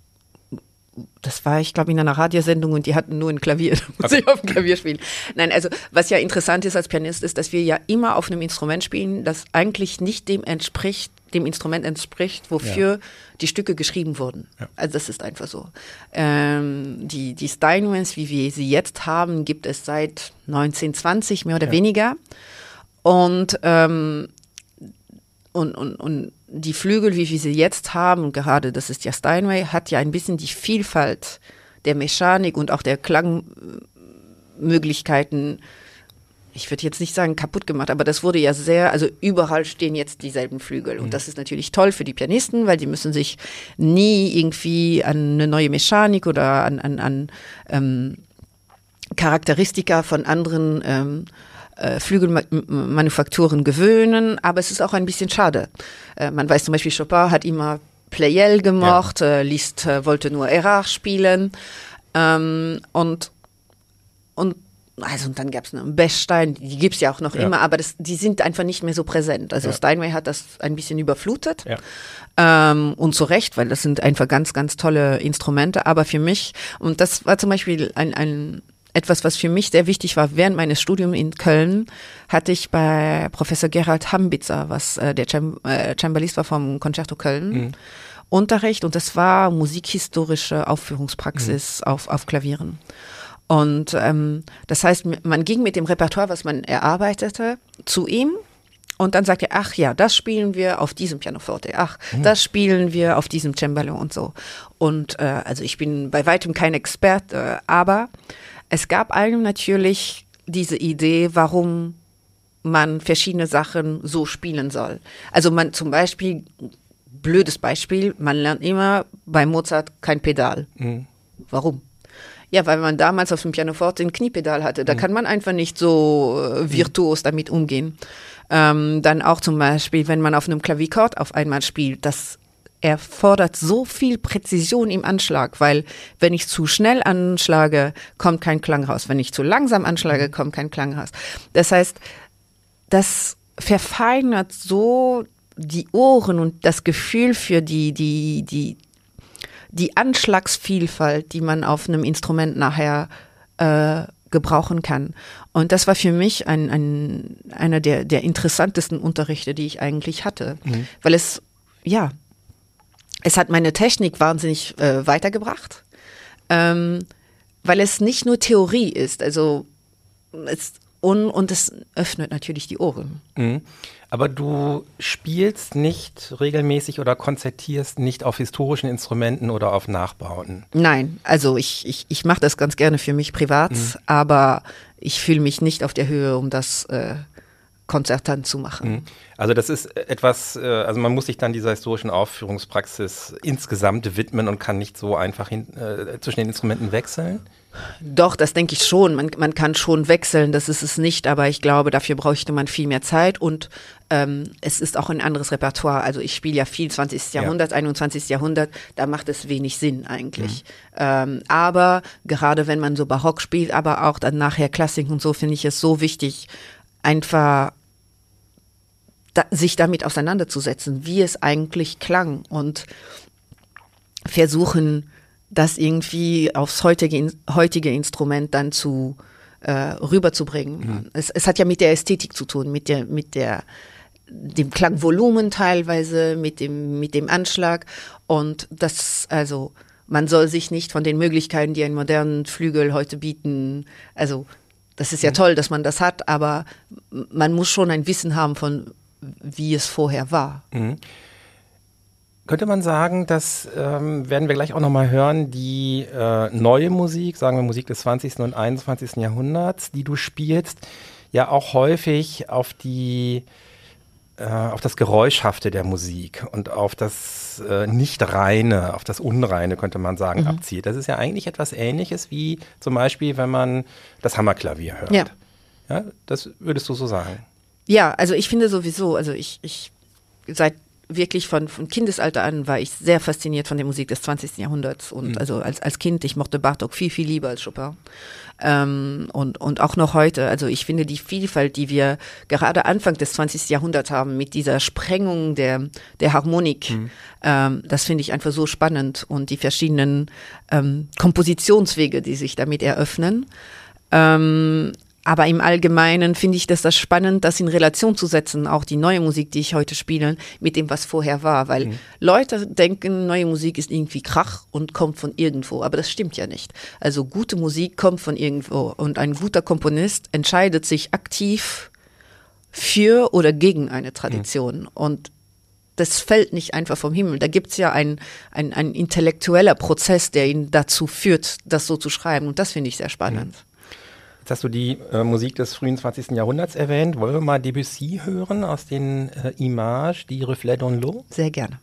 das war, ich glaube, in einer Radiosendung und die hatten nur ein Klavier, da muss okay. ich auf dem Klavier spielen. Nein, also was ja interessant ist als Pianist, ist, dass wir ja immer auf einem Instrument spielen, das eigentlich nicht dem entspricht, dem Instrument entspricht, wofür ja. die Stücke geschrieben wurden. Ja. Also das ist einfach so. Ähm, die, die Steinways, wie wir sie jetzt haben, gibt es seit neunzehnhundertzwanzig, mehr oder ja. weniger. Und, ähm, und, und, und die Flügel, wie wir sie jetzt haben, gerade das ist ja Steinway, hat ja ein bisschen die Vielfalt der Mechanik und auch der Klangmöglichkeiten, ich würde jetzt nicht sagen kaputt gemacht, aber das wurde ja sehr, also überall stehen jetzt dieselben Flügel. Und mhm. das ist natürlich toll für die Pianisten, weil die müssen sich nie irgendwie an eine neue Mechanik oder an, an, an ähm, Charakteristika von anderen ähm, äh, Flügelmanufakturen gewöhnen. Aber es ist auch ein bisschen schade. Äh, man weiß zum Beispiel, Chopin hat immer Pleyel gemocht, ja. äh, Liszt äh, wollte nur Erard spielen. Ähm, und, und Also und dann gab es einen Bechstein, die gibt es ja auch noch ja. immer, aber das, die sind einfach nicht mehr so präsent. Also ja. Steinway hat das ein bisschen überflutet ja. ähm, und zu Recht, weil das sind einfach ganz, ganz tolle Instrumente. Aber für mich, und das war zum Beispiel ein, ein etwas, was für mich sehr wichtig war, während meines Studiums in Köln, hatte ich bei Professor Gerald Hambitzer, was äh, der Cem- äh, Cembalist war vom Concerto Köln, mhm. Unterricht, und das war musikhistorische Aufführungspraxis mhm. auf, auf Klavieren. Und ähm, das heißt, man ging mit dem Repertoire, was man erarbeitete, zu ihm und dann sagte er, ach ja, das spielen wir auf diesem Pianoforte, ach, mhm. das spielen wir auf diesem Cembalo und so. Und äh, also ich bin bei weitem kein Experte, äh, aber es gab einem natürlich diese Idee, warum man verschiedene Sachen so spielen soll. Also man zum Beispiel, blödes Beispiel, man lernt immer bei Mozart kein Pedal. Mhm. Warum? Ja, weil man damals auf dem Pianoforte ein Kniepedal hatte. Da mhm. kann man einfach nicht so äh, virtuos damit umgehen. Ähm, dann auch zum Beispiel, wenn man auf einem Klavichord auf einmal spielt, das erfordert so viel Präzision im Anschlag, weil wenn ich zu schnell anschlage, kommt kein Klang raus. Wenn ich zu langsam anschlage, kommt kein Klang raus. Das heißt, das verfeinert so die Ohren und das Gefühl für die, die, die, die Anschlagsvielfalt, die man auf einem Instrument nachher äh, gebrauchen kann. Und das war für mich ein, ein, einer der, der interessantesten Unterrichte, die ich eigentlich hatte. Mhm. Weil es, ja, es hat meine Technik wahnsinnig äh, weitergebracht, ähm, weil es nicht nur Theorie ist, also es, und, und es öffnet natürlich die Ohren. Mhm. Aber du spielst nicht regelmäßig oder konzertierst nicht auf historischen Instrumenten oder auf Nachbauten? Nein, also ich, ich, ich mache das ganz gerne für mich privat, mhm. aber ich fühle mich nicht auf der Höhe, um das äh, konzertant zu machen. Also das ist etwas, also man muss sich dann dieser historischen Aufführungspraxis insgesamt widmen und kann nicht so einfach hin, äh, zwischen den Instrumenten wechseln? Doch, das denke ich schon. Man, man kann schon wechseln, das ist es nicht, aber ich glaube, dafür bräuchte man viel mehr Zeit und ähm, es ist auch ein anderes Repertoire. Also ich spiele ja viel zwanzigsten Jahrhundert, ja. einundzwanzigsten Jahrhundert, da macht es wenig Sinn eigentlich. Mhm. Ähm, aber gerade wenn man so Barock spielt, aber auch dann nachher Klassik und so, finde ich es so wichtig, einfach da, sich damit auseinanderzusetzen, wie es eigentlich klang und versuchen, das irgendwie aufs heutige, heutige Instrument dann zu äh, rüberzubringen. Mhm. Es, es hat ja mit der Ästhetik zu tun, mit der, mit der, dem Klangvolumen teilweise, mit dem, mit dem Anschlag und das, also man soll sich nicht von den Möglichkeiten, die einen modernen Flügel heute bieten, also das ist ja mhm. toll, dass man das hat, aber man muss schon ein Wissen haben von, wie es vorher war. Mhm. Könnte man sagen, das ähm, werden wir gleich auch nochmal hören, die äh, neue Musik, sagen wir Musik des zwanzigsten und einundzwanzigsten Jahrhunderts, die du spielst, ja auch häufig auf die äh, auf das Geräuschhafte der Musik und auf das äh, Nicht-Reine, auf das Unreine, könnte man sagen, mhm. abzielt. Das ist ja eigentlich etwas Ähnliches wie zum Beispiel, wenn man das Hammerklavier hört. Ja. Ja, das würdest du so sagen? Ja, also ich finde sowieso, also ich, ich seit wirklich von, von Kindesalter an war ich sehr fasziniert von der Musik des zwanzigsten Jahrhunderts und mhm. also als, als Kind, ich mochte Bartók viel, viel lieber als Chopin. Ähm, und, und auch noch heute, also ich finde die Vielfalt, die wir gerade Anfang des zwanzigsten Jahrhunderts haben, mit dieser Sprengung der, der Harmonik, mhm. ähm, das finde ich einfach so spannend und die verschiedenen ähm, Kompositionswege, die sich damit eröffnen. Ähm, Aber im Allgemeinen finde ich das, das spannend, das in Relation zu setzen, auch die neue Musik, die ich heute spiele, mit dem, was vorher war. Weil mhm. Leute denken, neue Musik ist irgendwie Krach und kommt von irgendwo. Aber das stimmt ja nicht. Also gute Musik kommt von irgendwo. Und ein guter Komponist entscheidet sich aktiv für oder gegen eine Tradition. Mhm. Und das fällt nicht einfach vom Himmel. Da gibt's ja ein, ein, ein intellektueller Prozess, der ihn dazu führt, das so zu schreiben. Und das finde ich sehr spannend. Mhm. Jetzt hast du die äh, Musik des frühen zwanzigsten Jahrhunderts erwähnt. Wollen wir mal Debussy hören aus den äh, Images, die Reflets dans l'eau? Sehr gerne.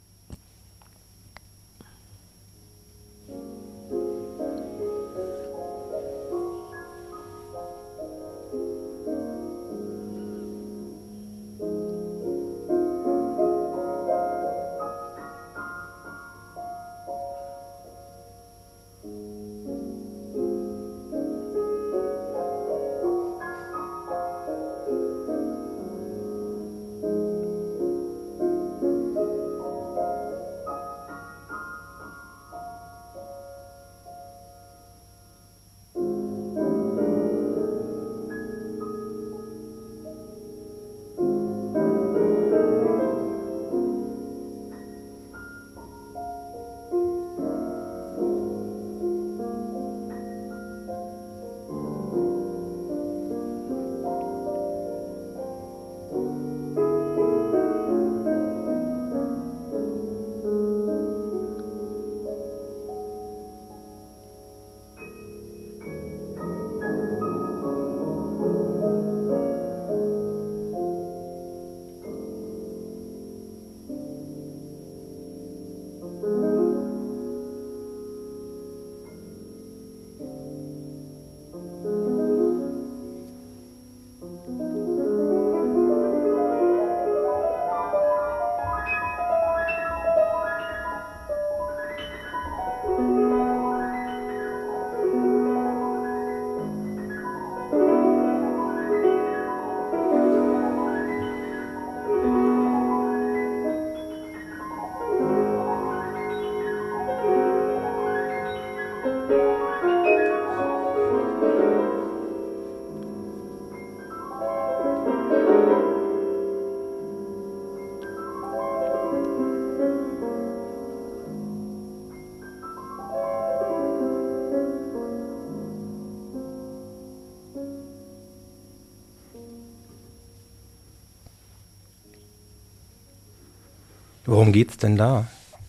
Worum geht's denn da?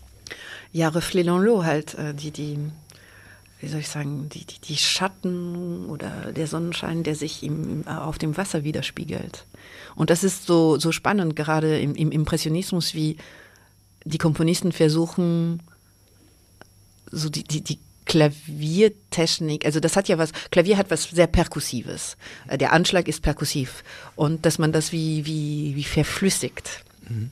Ja, Reflets dans l'eau halt, äh, die, die, wie soll ich sagen, die, die, die Schatten oder der Sonnenschein, der sich im, auf dem Wasser widerspiegelt. Und das ist so, so spannend, gerade im, im Impressionismus, wie die Komponisten versuchen, so die, die, die Klaviertechnik, also das hat ja was, Klavier hat was sehr Perkussives. Der Anschlag ist perkussiv. Und dass man das wie, wie, wie verflüssigt. Mhm.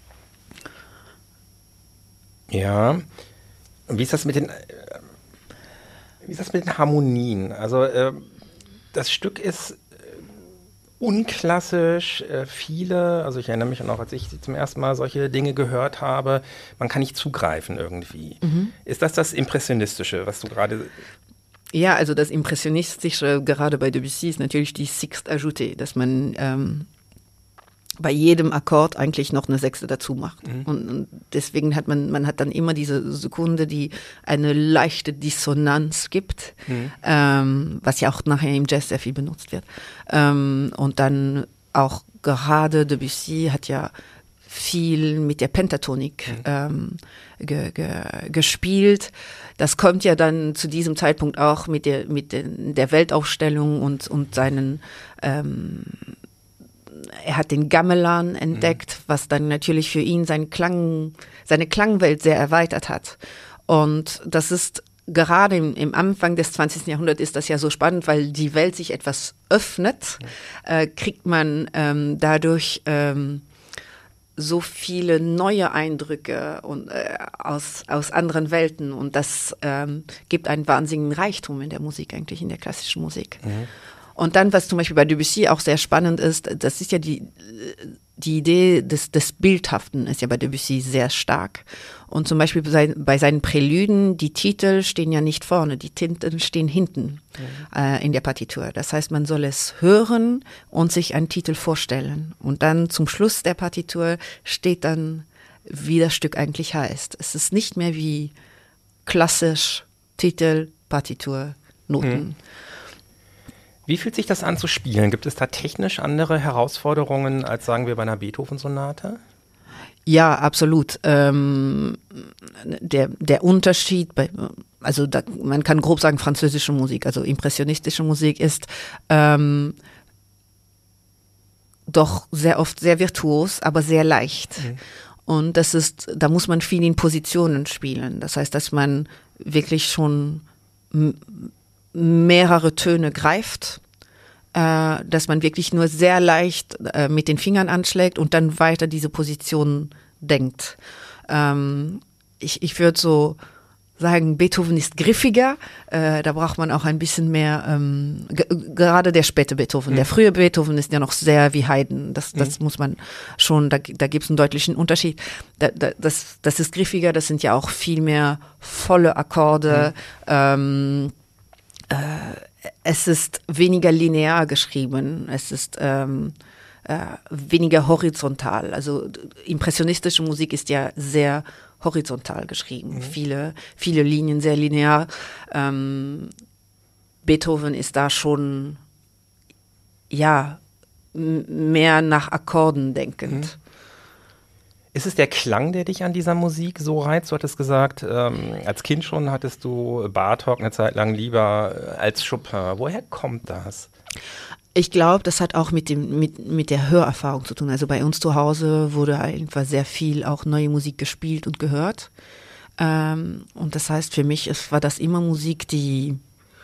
Ja, wie ist das mit den, wie ist das mit den Harmonien? Also äh, das Stück ist äh, unklassisch, äh, viele, also ich erinnere mich auch, als ich zum ersten Mal solche Dinge gehört habe, man kann nicht zugreifen irgendwie. Mhm. Ist das das Impressionistische, was du gerade... Ja, also das Impressionistische, gerade bei Debussy, ist natürlich die Sixte ajoutée, dass man... Ähm bei jedem Akkord eigentlich noch eine Sechste dazu macht. Mhm. Und, und deswegen hat man, man hat dann immer diese Sekunde, die eine leichte Dissonanz gibt, mhm. ähm, was ja auch nachher im Jazz sehr viel benutzt wird. Ähm, und dann auch gerade Debussy hat ja viel mit der Pentatonik mhm. ähm, ge, ge, gespielt. Das kommt ja dann zu diesem Zeitpunkt auch mit der, mit den, der Weltaufstellung und, und seinen ähm, er hat den Gamelan entdeckt, mhm. was dann natürlich für ihn seinen Klang, seine Klangwelt sehr erweitert hat. Und das ist gerade im, im Anfang des zwanzigsten Jahrhunderts ist das ja so spannend, weil die Welt sich etwas öffnet, mhm. äh, kriegt man ähm, dadurch ähm, so viele neue Eindrücke und, äh, aus, aus anderen Welten und das ähm, gibt einen wahnsinnigen Reichtum in der Musik, eigentlich in der klassischen Musik. Mhm. Und dann, was zum Beispiel bei Debussy auch sehr spannend ist, das ist ja die, die Idee des, des Bildhaften ist ja bei Debussy sehr stark. Und zum Beispiel bei, bei seinen Prälyden, die Titel stehen ja nicht vorne, die Titel stehen hinten mhm. äh, in der Partitur. Das heißt, man soll es hören und sich einen Titel vorstellen. Und dann zum Schluss der Partitur steht dann, wie das Stück eigentlich heißt. Es ist nicht mehr wie klassisch Titel, Partitur, Noten. Mhm. Wie fühlt sich das an zu spielen? Gibt es da technisch andere Herausforderungen als, sagen wir, bei einer Beethoven-Sonate? Ja, absolut. Ähm, der, der Unterschied, bei, also da, man kann grob sagen, französische Musik, also impressionistische Musik ist ähm, doch sehr oft sehr virtuos, aber sehr leicht. Mhm. Und das ist, da muss man viel in Positionen spielen. Das heißt, dass man wirklich schon m- mehrere Töne greift, äh, dass man wirklich nur sehr leicht äh, mit den Fingern anschlägt und dann weiter diese Position denkt. Ähm, ich ich würde so sagen, Beethoven ist griffiger, äh, da braucht man auch ein bisschen mehr, ähm, g- gerade der späte Beethoven. Mhm. Der frühe Beethoven ist ja noch sehr wie Haydn, das, das mhm. muss man schon, da, da gibt es einen deutlichen Unterschied. Da, da, das, das ist griffiger, das sind ja auch viel mehr volle Akkorde, mhm. ähm, Äh, es ist weniger linear geschrieben, es ist ähm, äh, weniger horizontal. Also impressionistische Musik ist ja sehr horizontal geschrieben, mhm. viele, viele Linien sehr linear. Ähm, Beethoven ist da schon ja m- mehr nach Akkorden denkend. Mhm. Ist es der Klang, der dich an dieser Musik so reizt? Du hattest gesagt, ähm, als Kind schon hattest du Bartók eine Zeit lang lieber als Chopin. Woher kommt das? Ich glaube, das hat auch mit dem mit mit der Hörerfahrung zu tun. Also bei uns zu Hause wurde einfach sehr viel auch neue Musik gespielt und gehört. Ähm, und das heißt, für mich ist, war das immer Musik, die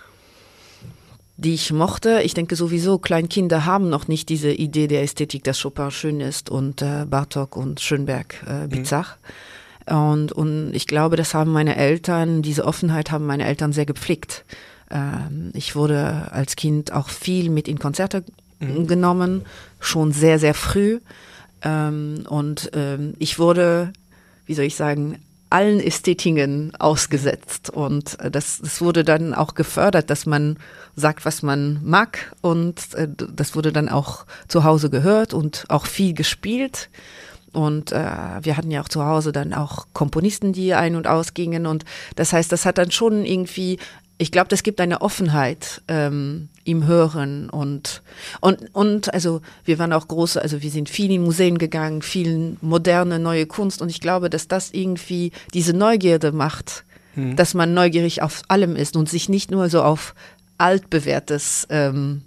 die ich mochte. Ich denke sowieso, Kleinkinder haben noch nicht diese Idee der Ästhetik, dass Chopin schön ist und äh, Bartók und Schönberg äh, bizarr. Mhm. Und, und ich glaube, das haben meine Eltern, diese Offenheit haben meine Eltern sehr gepflegt. Ähm, ich wurde als Kind auch viel mit in Konzerte mhm. genommen, schon sehr, sehr früh. Ähm, und ähm, ich wurde, wie soll ich sagen, allen Ästhetiken ausgesetzt und das, das wurde dann auch gefördert, dass man sagt, was man mag und äh, das wurde dann auch zu Hause gehört und auch viel gespielt und äh, wir hatten ja auch zu Hause dann auch Komponisten, die ein- und ausgingen und das heißt, das hat dann schon irgendwie, ich glaube, das gibt eine Offenheit ähm, im Hören und, und, und also wir waren auch große, also wir sind viel in Museen gegangen, viel moderne, neue Kunst und ich glaube, dass das irgendwie diese Neugierde macht, mhm. dass man neugierig auf allem ist und sich nicht nur so auf altbewährtes ähm,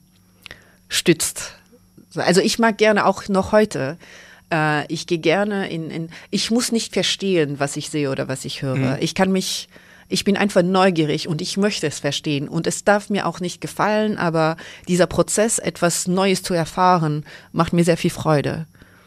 stützt. Also ich mag gerne auch noch heute, äh, ich gehe gerne in, in, ich muss nicht verstehen, was ich sehe oder was ich höre. Mhm. Ich kann mich Ich bin einfach neugierig und ich möchte es verstehen. Und es darf mir auch nicht gefallen, aber dieser Prozess, etwas Neues zu erfahren, macht mir sehr viel Freude.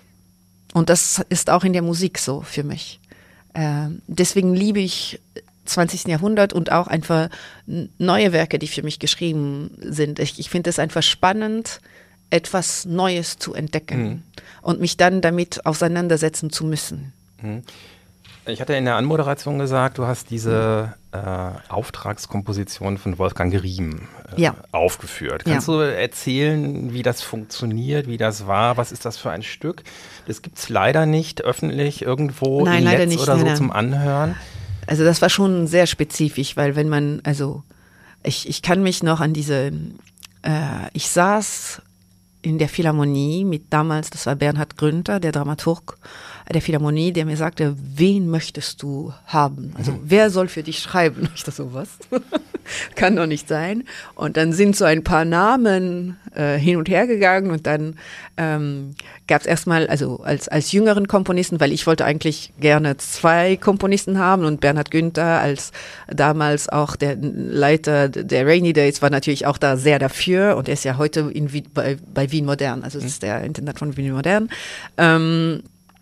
Und das ist auch in der Musik so für mich. Äh, deswegen liebe ich zwanzigsten Jahrhundert und auch einfach neue Werke, die für mich geschrieben sind. Ich, ich finde es einfach spannend, etwas Neues zu entdecken mhm. und mich dann damit auseinandersetzen zu müssen. Mhm. Ich hatte in der Anmoderation gesagt, du hast diese äh, Auftragskomposition von Wolfgang Riem äh, ja. aufgeführt. Kannst ja. du erzählen, wie das funktioniert, wie das war? Was ist das für ein Stück? Das gibt es leider nicht öffentlich irgendwo Nein, im leider Netz nicht, oder nein, so nein. zum Anhören. Also das war schon sehr spezifisch, weil wenn man, also ich, ich kann mich noch an diese, äh, ich saß in der Philharmonie mit damals, das war Bernhard Grünter, der Dramaturg der Philharmonie, der mir sagte, wen möchtest du haben? Also mhm. wer soll für dich schreiben? Ich dachte so, was? Kann doch nicht sein. Und dann sind so ein paar Namen äh, hin und her gegangen und dann ähm, gab es erstmal, also als, als jüngeren Komponisten, weil ich wollte eigentlich gerne zwei Komponisten haben und Bernhard Günther als damals auch der Leiter der Rainy Days war natürlich auch da sehr dafür und er ist ja heute in, bei, bei Wien Modern, also das ist der Intendant von Wien Modern. Ähm,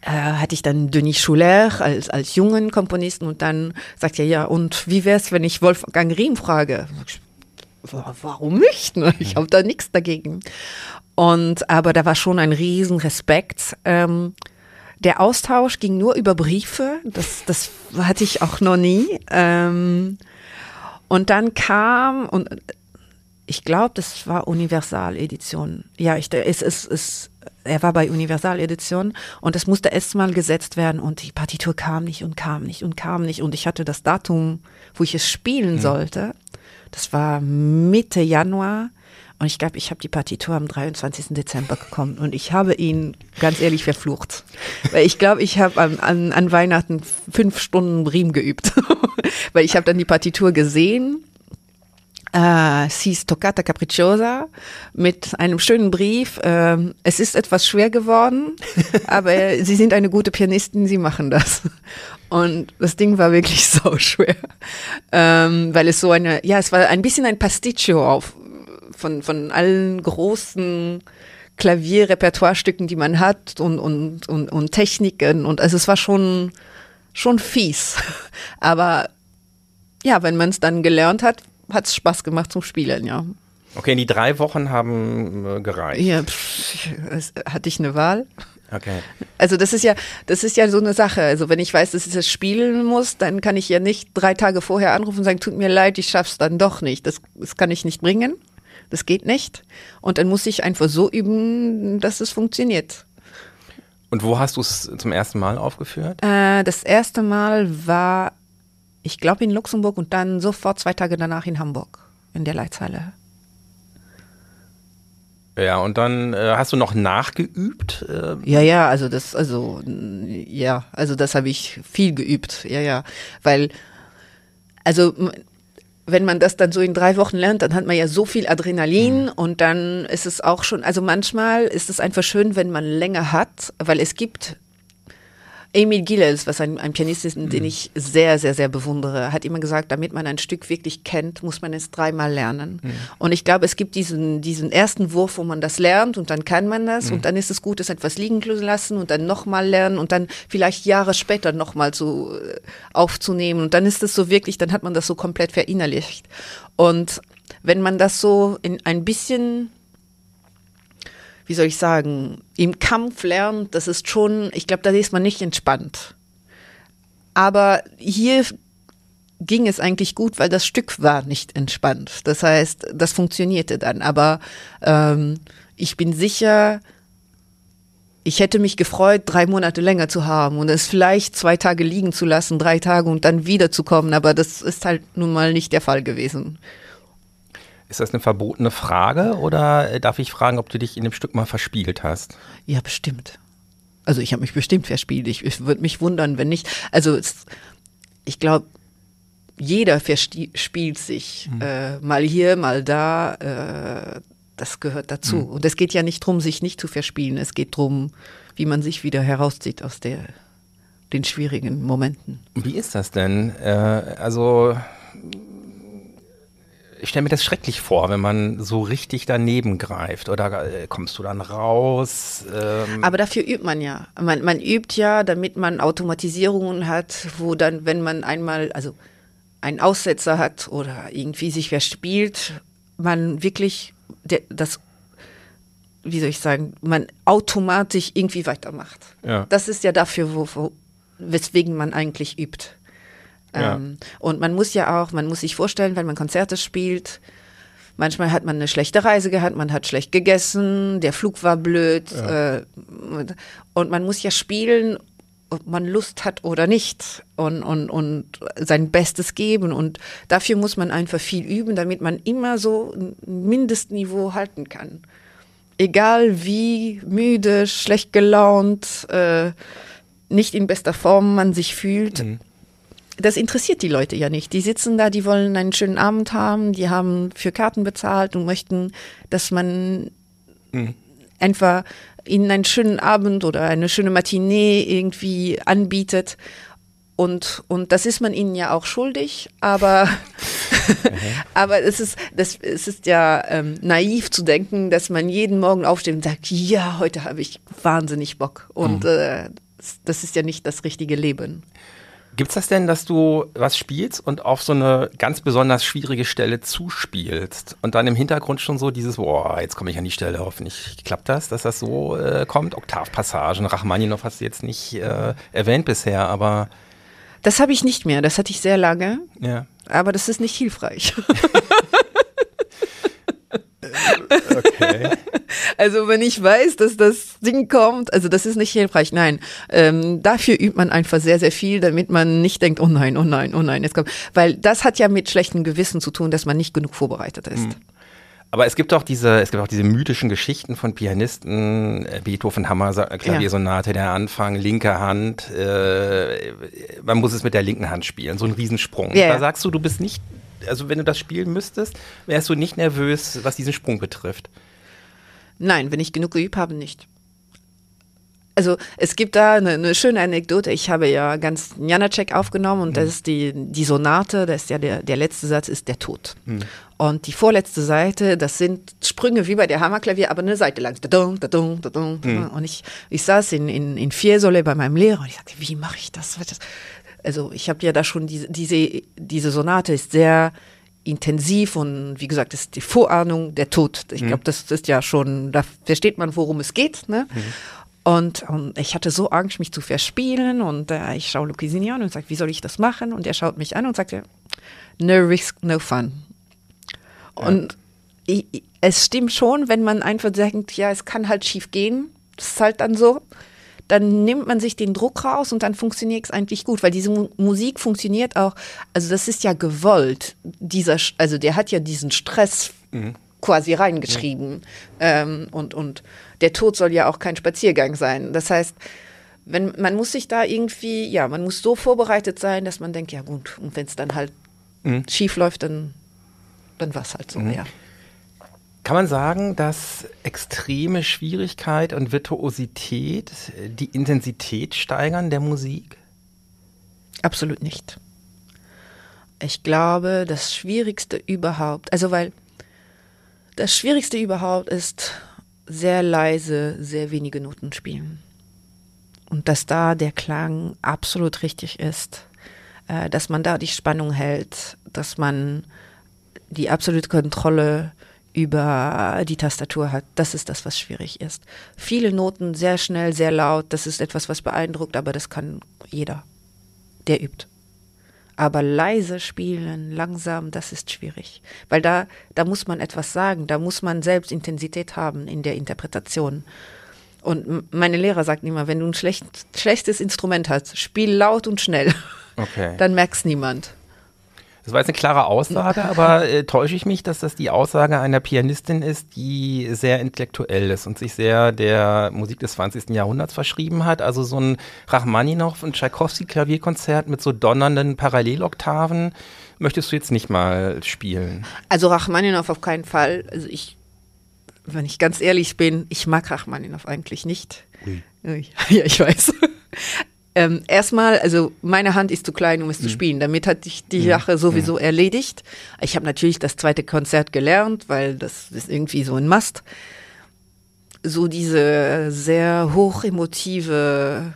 äh, hatte ich dann Denis Schuller als, als jungen Komponisten und dann sagt er, ja, und wie wär's, wenn ich Wolfgang Riem frage? Warum nicht? Ne? Ich habe da nichts dagegen. Und aber da war schon ein riesen Respekt. Ähm, der Austausch ging nur über Briefe. Das, das hatte ich auch noch nie. Ähm, und dann kam und ich glaube, das war Universal Edition. Ja, ich, es ist, es, er war bei Universal Edition und es musste erstmal gesetzt werden und die Partitur kam nicht und kam nicht und kam nicht und ich hatte das Datum, wo ich es spielen mhm. sollte. Das war Mitte Januar und ich glaube, ich habe die Partitur am dreiundzwanzigsten Dezember bekommen und ich habe ihn ganz ehrlich verflucht. Weil ich glaube, ich habe an, an, an Weihnachten fünf Stunden Riem geübt. Weil ich habe dann die Partitur gesehen. Uh, Sis Toccata Capricciosa mit einem schönen Brief. Uh, es ist etwas schwer geworden, aber Sie sind eine gute Pianistin, Sie machen das. Und das Ding war wirklich so schwer, um, weil es so eine, ja, es war ein bisschen ein Pasticcio auf, von, von allen großen Klavierrepertoirestücken, die man hat und, und, und, und Techniken und also es war schon, schon fies. Aber ja, wenn man es dann gelernt hat, hat es Spaß gemacht zum Spielen, ja. Okay, die drei Wochen haben äh, gereicht. Ja, pff, es, hatte ich eine Wahl? Okay. Also das ist ja, das ist ja so eine Sache. Also wenn ich weiß, dass ich das spielen muss, dann kann ich ja nicht drei Tage vorher anrufen und sagen, tut mir leid, ich schaff's dann doch nicht. Das, das kann ich nicht bringen. Das geht nicht. Und dann muss ich einfach so üben, dass es funktioniert. Und wo hast du es zum ersten Mal aufgeführt? Äh, das erste Mal war ich glaube in Luxemburg und dann sofort zwei Tage danach in Hamburg, in der Leitzhalle. Ja, und dann äh, hast du noch nachgeübt? Äh? Ja, ja, also das, also, ja, also das habe ich viel geübt, ja, ja, weil, also, wenn man das dann so in drei Wochen lernt, dann hat man ja so viel Adrenalin mhm. und dann ist es auch schon, also manchmal ist es einfach schön, wenn man länger hat, weil es gibt Emil Gilels, was ein, ein Pianist ist, den ich sehr, sehr, sehr bewundere, hat immer gesagt, damit man ein Stück wirklich kennt, muss man es dreimal lernen. Mhm. Und ich glaube, es gibt diesen, diesen ersten Wurf, wo man das lernt und dann kann man das mhm. und dann ist es gut, es etwas liegen lassen und dann nochmal lernen und dann vielleicht Jahre später nochmal so aufzunehmen und dann ist es so wirklich, dann hat man das so komplett verinnerlicht. Und wenn man das so in ein bisschen, wie soll ich sagen, im Kampf lernt, das ist schon, ich glaube, da ist man nicht entspannt. Aber hier ging es eigentlich gut, weil das Stück war nicht entspannt. Das heißt, das funktionierte dann. Aber ähm, ich bin sicher, ich hätte mich gefreut, drei Monate länger zu haben und es vielleicht zwei Tage liegen zu lassen, drei Tage und dann wiederzukommen. Aber das ist halt nun mal nicht der Fall gewesen. Ist das eine verbotene Frage oder darf ich fragen, ob du dich in dem Stück mal verspielt hast? Ja, bestimmt. Also ich habe mich bestimmt verspielt. Ich, ich würde mich wundern, wenn nicht. Also es, ich glaube, jeder verspielt sich. Mhm. Äh, mal hier, mal da. Äh, das gehört dazu. Mhm. Und es geht ja nicht darum, sich nicht zu verspielen. Es geht darum, wie man sich wieder herauszieht aus der, den schwierigen Momenten. Wie ist das denn? Äh, also ich stelle mir das schrecklich vor, wenn man so richtig daneben greift. Oder äh, kommst du dann raus? Ähm Aber dafür übt man ja. Man, man übt ja, damit man Automatisierungen hat, wo dann, wenn man einmal, also einen Aussetzer hat oder irgendwie sich verspielt, man wirklich der, das, wie soll ich sagen, man automatisch irgendwie weitermacht. Ja. Das ist ja dafür, wo, wo, weswegen man eigentlich übt. Ja. Ähm, und man muss ja auch, man muss sich vorstellen, wenn man Konzerte spielt, manchmal hat man eine schlechte Reise gehabt, man hat schlecht gegessen, der Flug war blöd, ja. äh, und man muss ja spielen, ob man Lust hat oder nicht und, und, und sein Bestes geben und dafür muss man einfach viel üben, damit man immer so ein Mindestniveau halten kann. Egal wie müde, schlecht gelaunt, äh, nicht in bester Form man sich fühlt, mhm. Das interessiert die Leute ja nicht. Die sitzen da, die wollen einen schönen Abend haben, die haben für Karten bezahlt und möchten, dass man mhm. einfach ihnen einen schönen Abend oder eine schöne Matinee irgendwie anbietet. Und, und das ist man ihnen ja auch schuldig, aber, aber es ist, das, es ist ja ähm, naiv zu denken, dass man jeden Morgen aufsteht und sagt, ja, heute habe ich wahnsinnig Bock. Und mhm. äh, das ist ja nicht das richtige Leben. Gibt's das denn, dass du was spielst und auf so eine ganz besonders schwierige Stelle zuspielst und dann im Hintergrund schon so dieses, boah, jetzt komme ich an die Stelle, hoffentlich klappt das, dass das so äh, kommt? Oktavpassagen, Rachmaninow hast du jetzt nicht äh, erwähnt bisher, aber... Das habe ich nicht mehr, das hatte ich sehr lange, ja. Aber das ist nicht hilfreich. Okay. Also wenn ich weiß, dass das Ding kommt, also das ist nicht hilfreich, nein. Ähm, dafür übt man einfach sehr, sehr viel, damit man nicht denkt, oh nein, oh nein, oh nein, jetzt kommt. Weil das hat ja mit schlechtem Gewissen zu tun, dass man nicht genug vorbereitet ist. Mhm. Aber es gibt auch diese, es gibt auch diese mythischen Geschichten von Pianisten, äh, Beethoven, Hammer, Klaviersonate, ja. Der Anfang, linke Hand, äh, man muss es mit der linken Hand spielen, so ein Riesensprung. Ja, da ja. sagst du, du bist nicht, also wenn du das spielen müsstest, wärst du nicht nervös, was diesen Sprung betrifft. Nein, wenn ich genug geübt habe, nicht. Also es gibt da eine, eine schöne Anekdote. Ich habe ja ganz Janáček aufgenommen und mhm. das ist die, die Sonate, das ist ja der, der letzte Satz ist der Tod. Mhm. Und die vorletzte Seite, das sind Sprünge wie bei der Hammerklavier, aber eine Seite lang. Da-dum, da-dum, da-dum. Mhm. Und ich, ich saß in, in, in Fiesole bei meinem Lehrer und ich sagte, wie mache ich das? Also ich habe ja da schon diese, diese, diese Sonate ist sehr intensiv und wie gesagt, das ist die Vorahnung, der Tod. Ich glaube, das ist ja schon, da versteht man, worum es geht, ne? Mhm. Und, und ich hatte so Angst, mich zu verspielen und äh, ich schaue Lucchesini an und sage, wie soll ich das machen? Und er schaut mich an und sagt, no risk, no fun. Ja. Und ich, es stimmt schon, wenn man einfach denkt, ja, es kann halt schief gehen, das ist halt dann so, dann nimmt man sich den Druck raus und dann funktioniert es eigentlich gut, weil diese Mu- Musik funktioniert auch, also das ist ja gewollt, dieser, also der hat ja diesen Stress mhm. quasi reingeschrieben. Mhm. Ähm, und, und der Tod soll ja auch kein Spaziergang sein. Das heißt, wenn, man muss sich da irgendwie, ja, man muss so vorbereitet sein, dass man denkt, ja gut, und wenn es dann halt mhm. schief läuft, dann, dann war es halt so, mhm. ja. Kann man sagen, dass extreme Schwierigkeit und Virtuosität die Intensität steigern der Musik? Absolut nicht. Ich glaube, das Schwierigste überhaupt, also weil das Schwierigste überhaupt ist sehr leise, sehr wenige Noten spielen. Und dass da der Klang absolut richtig ist, äh, dass man da die Spannung hält, dass man die absolute Kontrolle über die Tastatur hat. Das ist das, was schwierig ist. Viele Noten sehr schnell, sehr laut, das ist etwas, was beeindruckt, aber das kann jeder, der übt. Aber leise spielen, langsam, das ist schwierig. Weil da, da muss man etwas sagen, da muss man selbst Intensität haben in der Interpretation. Und m- meine Lehrer sagten immer, wenn du ein schlecht, schlechtes Instrument hast, spiel laut und schnell. Okay. Dann merkt's niemand. Das war jetzt eine klare Aussage, aber äh, täusche ich mich, dass das die Aussage einer Pianistin ist, die sehr intellektuell ist und sich sehr der Musik des zwanzigsten Jahrhunderts verschrieben hat? Also so ein Rachmaninow und Tschaikowski-Klavierkonzert mit so donnernden Paralleloktaven möchtest du jetzt nicht mal spielen? Also Rachmaninow auf keinen Fall. Also ich, wenn ich ganz ehrlich bin, ich mag Rachmaninow eigentlich nicht. Ui. Ja, ich weiß. Ähm, erstmal, also meine Hand ist zu klein, um es mhm. zu spielen. Damit hat sich die Sache sowieso mhm. erledigt. Ich habe natürlich das zweite Konzert gelernt, weil das ist irgendwie so ein Must. So diese sehr hochemotive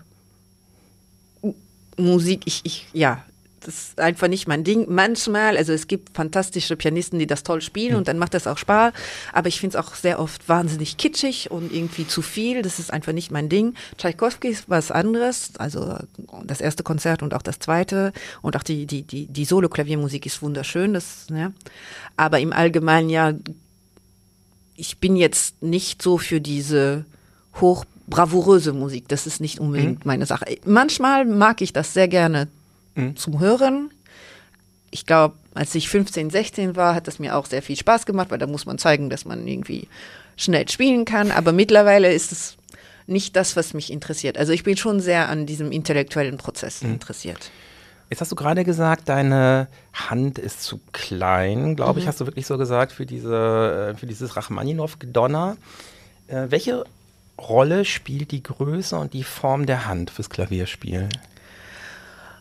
Musik, ich, ich, ja, das ist einfach nicht mein Ding. Manchmal, also es gibt fantastische Pianisten, die das toll spielen mhm. und dann macht das auch Spaß. Aber ich finde es auch sehr oft wahnsinnig kitschig und irgendwie zu viel. Das ist einfach nicht mein Ding. Tschaikowski ist was anderes. Also das erste Konzert und auch das zweite. Und auch die, die, die, die Solo-Klaviermusik ist wunderschön. Das, ja. Aber im Allgemeinen, ja, ich bin jetzt nicht so für diese hochbravouröse Musik. Das ist nicht unbedingt mhm. meine Sache. Manchmal mag ich das sehr gerne zum Hören. Ich glaube, als ich fünfzehn, sechzehn war, hat das mir auch sehr viel Spaß gemacht, weil da muss man zeigen, dass man irgendwie schnell spielen kann. Aber mittlerweile ist es nicht das, was mich interessiert. Also ich bin schon sehr an diesem intellektuellen Prozess mhm. interessiert. Jetzt hast du gerade gesagt, deine Hand ist zu klein, glaube ich, mhm. hast du wirklich so gesagt, für, diese, für dieses Rachmaninow-Gedonner. Äh, welche Rolle spielt die Größe und die Form der Hand fürs Klavierspiel?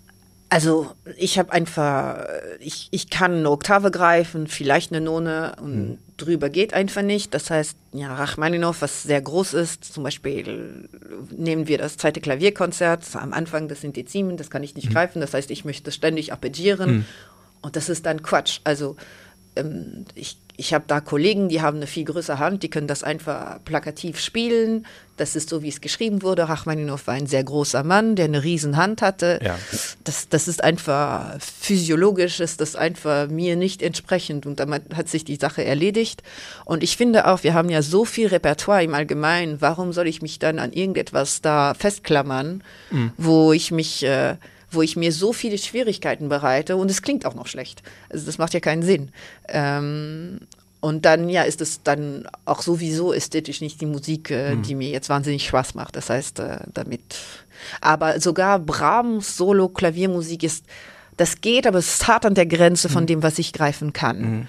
Also ich habe einfach, ich, ich kann eine Oktave greifen, vielleicht eine None und hm. drüber geht einfach nicht. Das heißt, ja, Rachmaninow, was sehr groß ist, zum Beispiel nehmen wir das zweite Klavierkonzert, am Anfang das sind Dezimen, das kann ich nicht hm. greifen, das heißt, ich möchte ständig arpeggieren hm. und das ist dann Quatsch. Also ähm, ich Ich habe da Kollegen, die haben eine viel größere Hand, die können das einfach plakativ spielen. Das ist so, wie es geschrieben wurde. Rachmaninow war ein sehr großer Mann, der eine riesen Hand hatte. Ja. Das, das ist einfach physiologisch, ist das einfach mir nicht entsprechend. Und damit hat sich die Sache erledigt. Und ich finde auch, wir haben ja so viel Repertoire im Allgemeinen. Warum soll ich mich dann an irgendetwas da festklammern, mhm. wo ich mich... Äh, wo ich mir so viele Schwierigkeiten bereite und es klingt auch noch schlecht. Also das macht ja keinen Sinn. Ähm, und dann, ja, ist es dann auch sowieso ästhetisch nicht die Musik, äh, mhm. die mir jetzt wahnsinnig Spaß macht. Das heißt, äh, damit, aber sogar Brahms Solo-Klaviermusik ist, das geht, aber es ist hart an der Grenze von mhm. dem, was ich greifen kann. Mhm.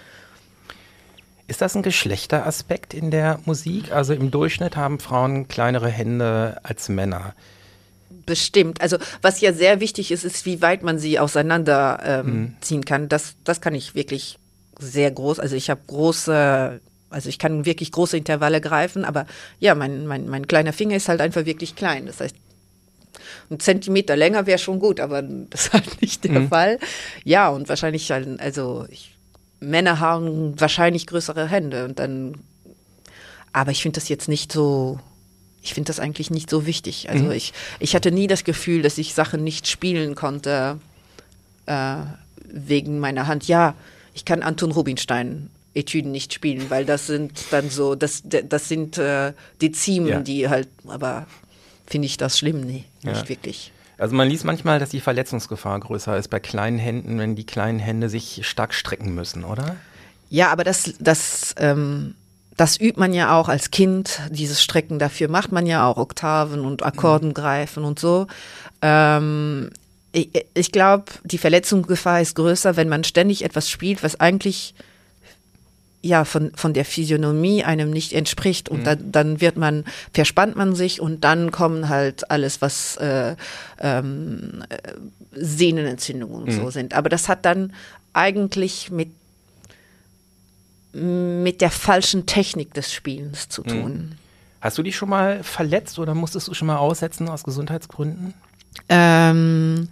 Ist das ein Geschlechteraspekt in der Musik? Also im Durchschnitt haben Frauen kleinere Hände als Männer. Bestimmt. Also was ja sehr wichtig ist, ist, wie weit man sie auseinander ähm, mhm. ziehen kann. Das, das kann ich wirklich sehr groß. Also ich habe große, also ich kann wirklich große Intervalle greifen, aber ja, mein, mein, mein kleiner Finger ist halt einfach wirklich klein. Das heißt, ein Zentimeter länger wäre schon gut, aber das ist halt nicht der mhm. Fall. Ja, und wahrscheinlich, also ich, Männer haben wahrscheinlich größere Hände und dann, aber ich finde das jetzt nicht so... Ich finde das eigentlich nicht so wichtig. Also mhm. ich, ich hatte nie das Gefühl, dass ich Sachen nicht spielen konnte äh, wegen meiner Hand. Ja, ich kann Anton Rubinstein Etüden nicht spielen, weil das sind dann so, das, das sind äh, Dezimen, ja. die halt, aber finde ich das schlimm? Nee, ja. nicht wirklich. Also man liest manchmal, dass die Verletzungsgefahr größer ist bei kleinen Händen, wenn die kleinen Hände sich stark strecken müssen, oder? Ja, aber das, das ähm, Das übt man ja auch als Kind, dieses Strecken, dafür macht man ja auch Oktaven und Akkorden greifen und so. Ähm, ich ich glaube, die Verletzungsgefahr ist größer, wenn man ständig etwas spielt, was eigentlich ja von, von der Physiognomie einem nicht entspricht. Und mhm. da, dann wird man, verspannt man sich und dann kommen halt alles, was äh, ähm, Sehnenentzündungen und mhm. so sind. Aber das hat dann eigentlich mit mit der falschen Technik des Spielens zu tun. Hast du dich schon mal verletzt oder musstest du schon mal aussetzen aus Gesundheitsgründen? Ähm,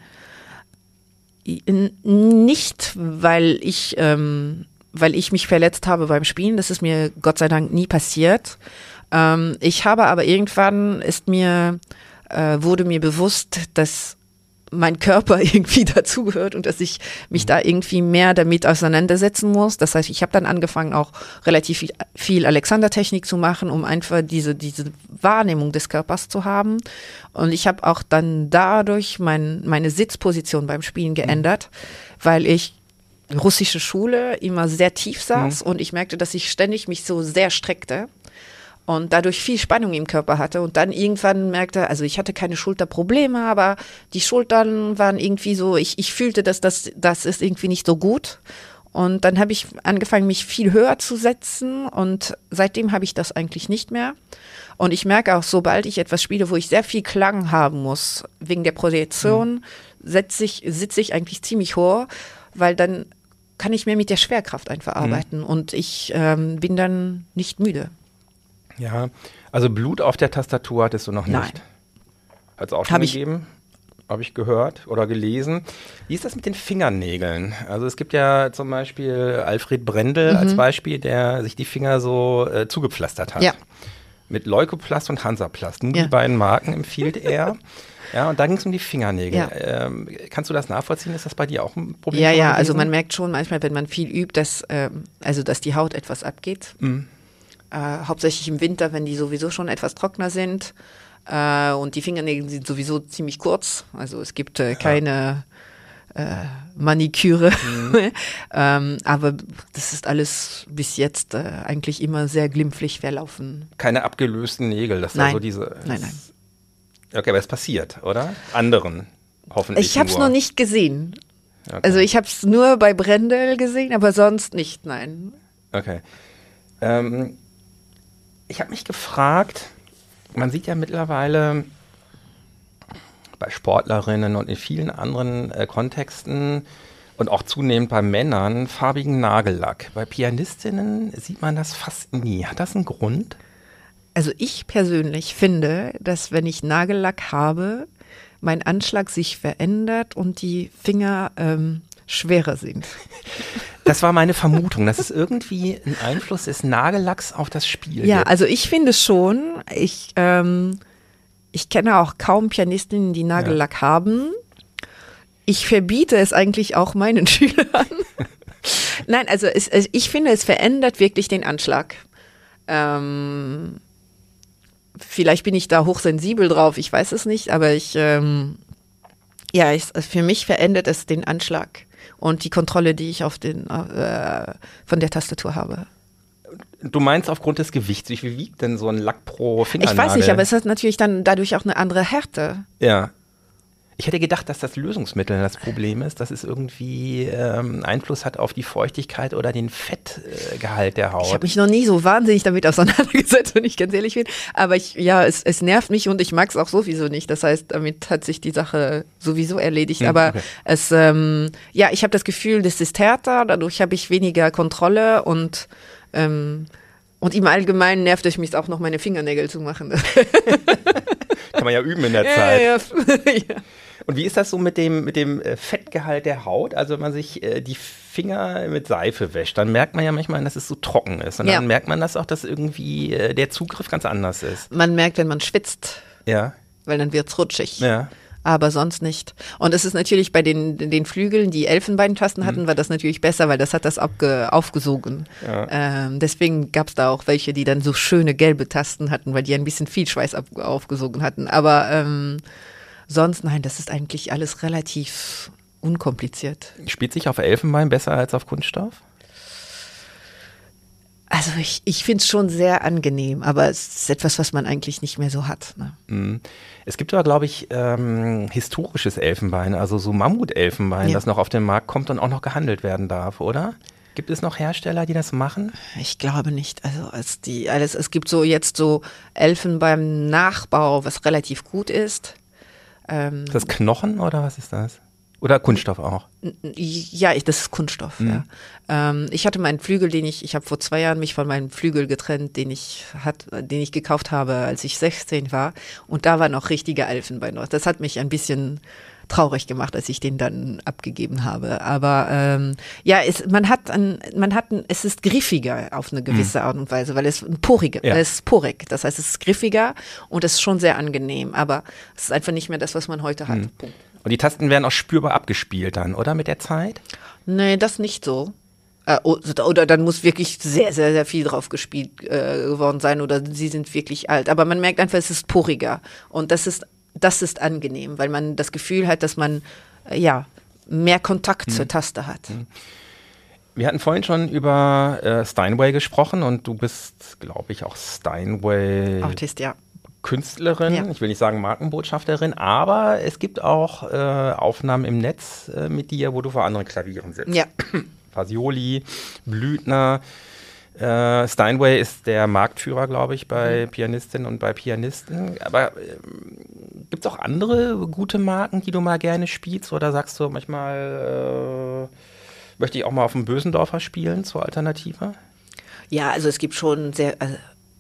nicht, weil ich, ähm, weil ich mich verletzt habe beim Spielen. Das ist mir Gott sei Dank nie passiert. Ähm, ich habe aber irgendwann ist mir, äh, wurde mir bewusst, dass mein Körper irgendwie dazugehört und dass ich mich mhm. da irgendwie mehr damit auseinandersetzen muss. Das heißt, ich habe dann angefangen, auch relativ viel, viel Alexander-Technik zu machen, um einfach diese, diese Wahrnehmung des Körpers zu haben. Und ich habe auch dann dadurch mein, meine Sitzposition beim Spielen geändert, mhm. weil ich russische Schule immer sehr tief saß mhm. und ich merkte, dass ich ständig mich so sehr streckte. Und dadurch viel Spannung im Körper hatte und dann irgendwann merkte, also ich hatte keine Schulterprobleme, aber die Schultern waren irgendwie so, ich, ich fühlte, dass das, das ist irgendwie nicht so gut. Und dann habe ich angefangen, mich viel höher zu setzen und seitdem habe ich das eigentlich nicht mehr. Und ich merke auch, sobald ich etwas spiele, wo ich sehr viel Klang haben muss, wegen der Projektion, mhm. setze ich, sitze ich eigentlich ziemlich hoch, weil dann kann ich mehr mit der Schwerkraft einfach arbeiten mhm. und ich ähm, bin dann nicht müde. Ja, also Blut auf der Tastatur hattest du noch nicht. Nein. Hat es auch schon Hab gegeben, habe ich gehört oder gelesen. Wie ist das mit den Fingernägeln? Also es gibt ja zum Beispiel Alfred Brendel mhm. als Beispiel, der sich die Finger so äh, zugepflastert hat. Ja. Mit Leukoplast und Hansaplast. Nur ja. die beiden Marken empfiehlt er. Ja, und da ging es um die Fingernägel. Ja. Ähm, kannst du das nachvollziehen? Ist das bei dir auch ein Problem? Ja, ja, gewesen? Also man merkt schon manchmal, wenn man viel übt, dass, ähm, also dass die Haut etwas abgeht. Mhm. Äh, hauptsächlich im Winter, wenn die sowieso schon etwas trockener sind. Äh, und die Fingernägel sind sowieso ziemlich kurz. Also es gibt äh, keine äh, Maniküre. Mhm. ähm, aber das ist alles bis jetzt äh, eigentlich immer sehr glimpflich verlaufen. Keine abgelösten Nägel, das ist nein. ja so diese... Nein, nein. Okay, aber es passiert, oder? Anderen hoffentlich Ich habe es noch nicht gesehen. Okay. Also ich habe es nur bei Brendel gesehen, aber sonst nicht, nein. Okay. Ähm, ich habe mich gefragt, man sieht ja mittlerweile bei Sportlerinnen und in vielen anderen äh, Kontexten und auch zunehmend bei Männern farbigen Nagellack. Bei Pianistinnen sieht man das fast nie. Hat das einen Grund? Also ich persönlich finde, dass wenn ich Nagellack habe, mein Anschlag sich verändert und die Finger ähm, schwerer sind. Das war meine Vermutung, dass es irgendwie ein Einfluss des Nagellacks auf das Spiel Ja, gibt. also ich finde schon, ich, ähm, ich kenne auch kaum Pianistinnen, die Nagellack ja. haben. Ich verbiete es eigentlich auch meinen Schülern. Nein, also es, es, ich finde, es verändert wirklich den Anschlag. Ähm, vielleicht bin ich da hochsensibel drauf, ich weiß es nicht, aber ich, ähm, ja, ich, für mich verändert es den Anschlag und die Kontrolle, die ich auf den, äh, von der Tastatur habe. Du meinst aufgrund des Gewichts, wie viel wiegt denn so ein Lack pro Fingernagel? Ich weiß nicht, aber es hat natürlich dann dadurch auch eine andere Härte. Ja. Ich hätte gedacht, dass das Lösungsmittel das Problem ist, dass es irgendwie ähm, Einfluss hat auf die Feuchtigkeit oder den Fettgehalt der Haut. Ich habe mich noch nie so wahnsinnig damit auseinandergesetzt, wenn ich ganz ehrlich bin. Aber ich, ja, es, es nervt mich und ich mag es auch sowieso nicht. Das heißt, damit hat sich die Sache sowieso erledigt. Hm, Aber okay. es, ähm, ja, ich habe das Gefühl, das ist härter, dadurch habe ich weniger Kontrolle und ähm, und im Allgemeinen nervt es mich auch noch, meine Fingernägel zu machen. Kann man ja üben in der Zeit. Ja, ja, ja. Und wie ist das so mit dem, mit dem Fettgehalt der Haut? Also wenn man sich äh, die Finger mit Seife wäscht, dann merkt man ja manchmal, dass es so trocken ist. Und ja. dann merkt man das auch, dass irgendwie äh, der Zugriff ganz anders ist. Man merkt, wenn man schwitzt. Ja. Weil dann wird es rutschig. Ja. Aber sonst nicht. Und es ist natürlich bei den, den Flügeln, die Elfenbeintasten hatten, mhm. war das natürlich besser, weil das hat das abge, aufgesogen. Ja. Ähm, deswegen gab es da auch welche, die dann so schöne gelbe Tasten hatten, weil die ein bisschen viel Schweiß ab, aufgesogen hatten. Aber ähm, sonst, nein, das ist eigentlich alles relativ unkompliziert. Spielt sich auf Elfenbein besser als auf Kunststoff? Also ich, ich finde es schon sehr angenehm, aber es ist etwas, was man eigentlich nicht mehr so hat. Ne? Es gibt aber, glaube ich, ähm, historisches Elfenbein, also so Mammutelfenbein, ja. das noch auf den Markt kommt und auch noch gehandelt werden darf, oder? Gibt es noch Hersteller, die das machen? Ich glaube nicht. Also es, die, alles, es gibt so jetzt so Elfenbein-Nachbau, was relativ gut ist. Ähm, ist das Knochen oder was ist das? Oder Kunststoff auch? Ja, ich, das ist Kunststoff. Mhm. Ja. Ähm, ich hatte meinen Flügel, den ich, ich habe vor zwei Jahren mich von meinem Flügel getrennt, den ich hat, den ich gekauft habe, als ich sechzehn war. Und da war noch richtiger Elfenbein noch. Das hat mich ein bisschen traurig gemacht, als ich den dann abgegeben habe. Aber ähm, ja, es, man hat, ein, man hat, ein, es ist griffiger auf eine gewisse mhm. Art und Weise, weil es ein porige, ja. es ist porig. Das heißt, es ist griffiger und es ist schon sehr angenehm. Aber es ist einfach nicht mehr das, was man heute hat. Mhm. Punkt. Und die Tasten werden auch spürbar abgespielt dann, oder mit der Zeit? Nee, das nicht so. Äh, oder dann muss wirklich sehr, sehr, sehr viel drauf gespielt äh, geworden sein oder sie sind wirklich alt. Aber man merkt einfach, es ist poriger. Und das ist, das ist angenehm, weil man das Gefühl hat, dass man äh, ja, mehr Kontakt hm. zur Taste hat. Hm. Wir hatten vorhin schon über äh, Steinway gesprochen und du bist, glaube ich, auch Steinway... Artist, ja. Künstlerin, ja. ich will nicht sagen Markenbotschafterin, aber es gibt auch äh, Aufnahmen im Netz äh, mit dir, wo du vor anderen Klavieren sitzt. Ja. Fasioli, Blüthner. Äh, Steinway ist der Marktführer, glaube ich, bei mhm. Pianistinnen und bei Pianisten. Aber äh, gibt es auch andere gute Marken, die du mal gerne spielst? Oder sagst du manchmal, äh, möchte ich auch mal auf dem Bösendorfer spielen zur Alternative? Ja, also es gibt schon sehr... Also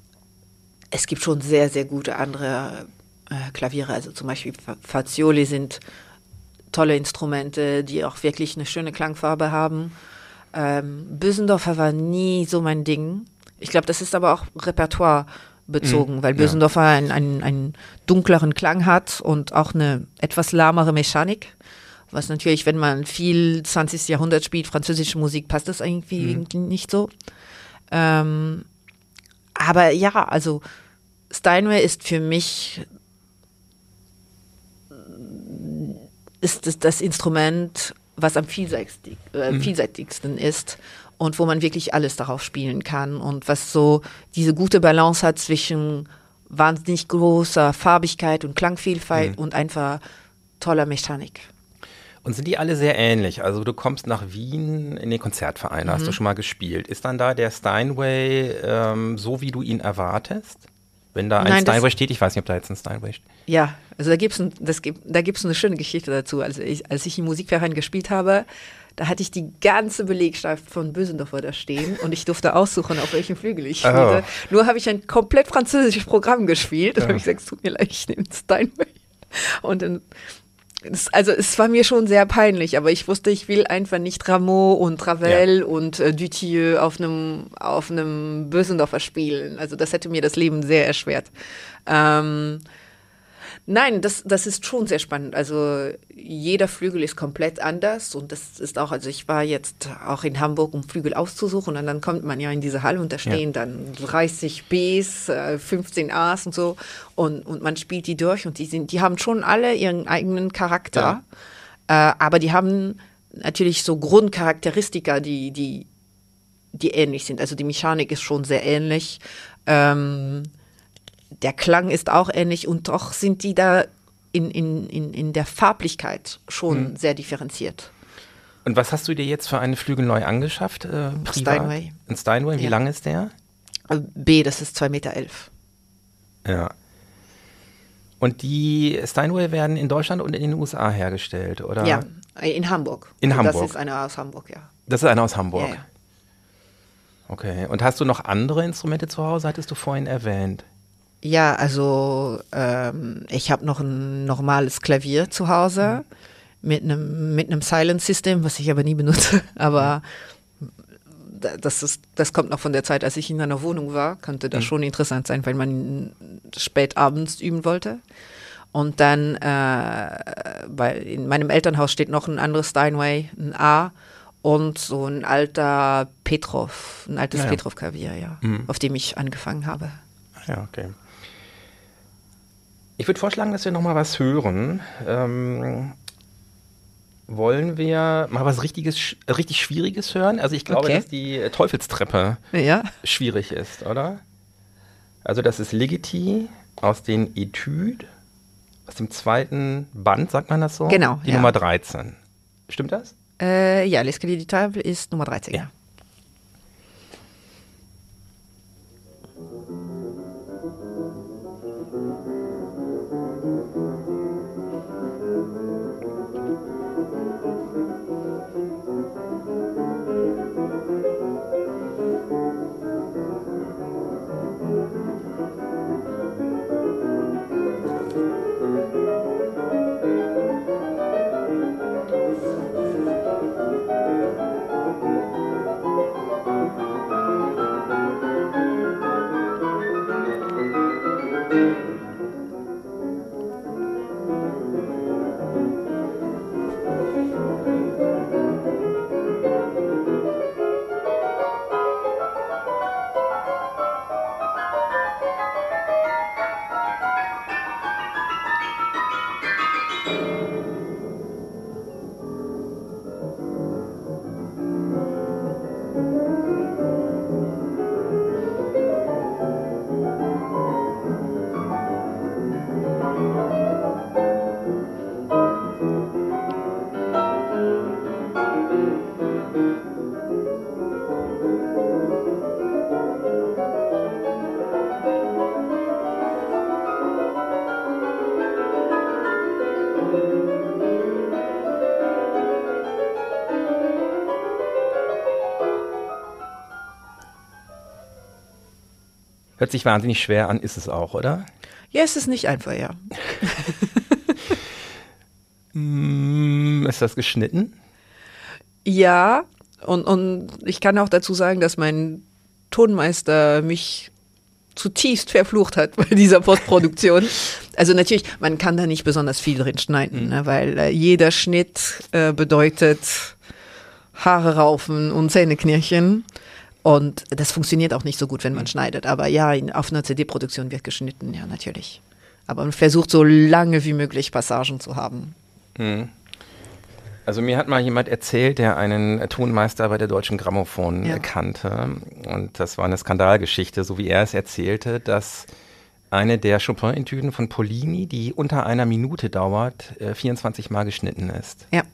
Es gibt schon sehr, sehr gute andere äh, Klaviere, also zum Beispiel Fazioli sind tolle Instrumente, die auch wirklich eine schöne Klangfarbe haben. Ähm, Bösendorfer war nie so mein Ding. Ich glaube, das ist aber auch Repertoire bezogen, mhm, weil Bösendorfer ja. einen, einen, einen dunkleren Klang hat und auch eine etwas lahmere Mechanik. Was natürlich, wenn man viel zwanzigsten Jahrhundert spielt, französische Musik, passt das irgendwie mhm. nicht so. Ähm, aber ja, also Steinway ist für mich ist das, das Instrument, was am vielseitig, äh, mhm. vielseitigsten ist und wo man wirklich alles darauf spielen kann und was so diese gute Balance hat zwischen wahnsinnig großer Farbigkeit und Klangvielfalt mhm. und einfach toller Mechanik. Und sind die alle sehr ähnlich? Also du kommst nach Wien in den Konzertverein, mhm. hast du schon mal gespielt. Ist dann da der Steinway ähm, so, wie du ihn erwartest? Wenn da ein Nein, das- Steinway steht, ich weiß nicht, ob da jetzt ein Steinway steht. Ja, also da gibt's ein, das gibt, da gibt's eine schöne Geschichte dazu. Also ich, als ich im Musikverein gespielt habe, da hatte ich die ganze Belegschaft von Bösendorfer da stehen und ich durfte aussuchen, auf welchem Flügel ich spielte. Oh. Nur habe ich ein komplett französisches Programm gespielt und Ja. habe ich gesagt, es tut mir leid, ich nehme Steinway. Und dann, es, also es war mir schon sehr peinlich, aber ich wusste, ich will einfach nicht Rameau und Ravel Ja. und äh, Dutilleux auf einem auf einem Bösendorfer spielen. Also das hätte mir das Leben sehr erschwert. Ähm, Nein, das, das ist schon sehr spannend. Also jeder Flügel ist komplett anders und das ist auch, also ich war jetzt auch in Hamburg, um Flügel auszusuchen und dann kommt man ja in diese Halle und da stehen Ja. dann dreißig Bs, äh, fünfzehn As und so und, und man spielt die durch und die sind, die haben schon alle ihren eigenen Charakter, äh, aber die haben natürlich so Grundcharakteristika, die, die, die ähnlich sind. Also die Mechanik ist schon sehr ähnlich. Ähm, Der Klang ist auch ähnlich und doch sind die da in, in, in, in der Farblichkeit schon Hm. sehr differenziert. Und was hast du dir jetzt für einen Flügel neu angeschafft? Äh, privat? Steinway. Ein Steinway, wie Ja. lang ist der? Äh, B, das ist zwei Meter elf. Ja. Und die Steinway werden in Deutschland und in den U S A hergestellt, oder? Ja, äh, in Hamburg. In Also Hamburg. Das ist einer aus Hamburg, ja. Das ist einer aus Hamburg. Ja, ja. Okay. Und hast du noch andere Instrumente zu Hause, hattest du vorhin erwähnt? Ja, also ähm, ich habe noch ein normales Klavier zu Hause mit einem mit einem Silent-System, was ich aber nie benutze. Aber da- das, ist, das kommt noch von der Zeit, als ich in einer Wohnung war. Könnte das Mhm. schon interessant sein, weil man spät abends üben wollte. Und dann, äh, bei, in meinem Elternhaus steht noch ein anderes Steinway, ein A und so ein alter Petrov, ein altes Ja, ja. Petrov-Klavier, ja, Mhm. auf dem ich angefangen habe. Ja, okay. Ich würde vorschlagen, dass wir noch mal was hören. Ähm, wollen wir mal was richtiges, sch- richtig Schwieriges hören? Also ich glaube, Okay. dass die äh, Teufelstreppe Ja. schwierig ist, oder? Also das ist Ligeti aus den Etüdes, aus dem zweiten Band, sagt man das so? Genau, Die ja. Nummer dreizehn. Stimmt das? Äh, ja, L'Escalier du Table ist Nummer dreizehn. Ja. Ja. Hört sich wahnsinnig schwer an, ist es auch, oder? Ja, es ist nicht einfach, ja. Mm, ist das geschnitten? Ja, und, und ich kann auch dazu sagen, dass mein Tonmeister mich zutiefst verflucht hat bei dieser Postproduktion. Also natürlich, man kann da nicht besonders viel drin schneiden, Mhm. ne, weil äh, jeder Schnitt äh, bedeutet Haare raufen und Zähneknirschen. Und das funktioniert auch nicht so gut, wenn man schneidet. Aber ja, in, auf einer C D-Produktion wird geschnitten, ja, natürlich. Aber man versucht so lange wie möglich Passagen zu haben. Mhm. Also mir hat mal jemand erzählt, der einen Tonmeister bei der Deutschen Grammophon Ja. kannte. Und das war eine Skandalgeschichte, so wie er es erzählte, dass eine der Chopin-Etüden von Pollini, die unter einer Minute dauert, äh, vierundzwanzig Mal geschnitten ist. Ja.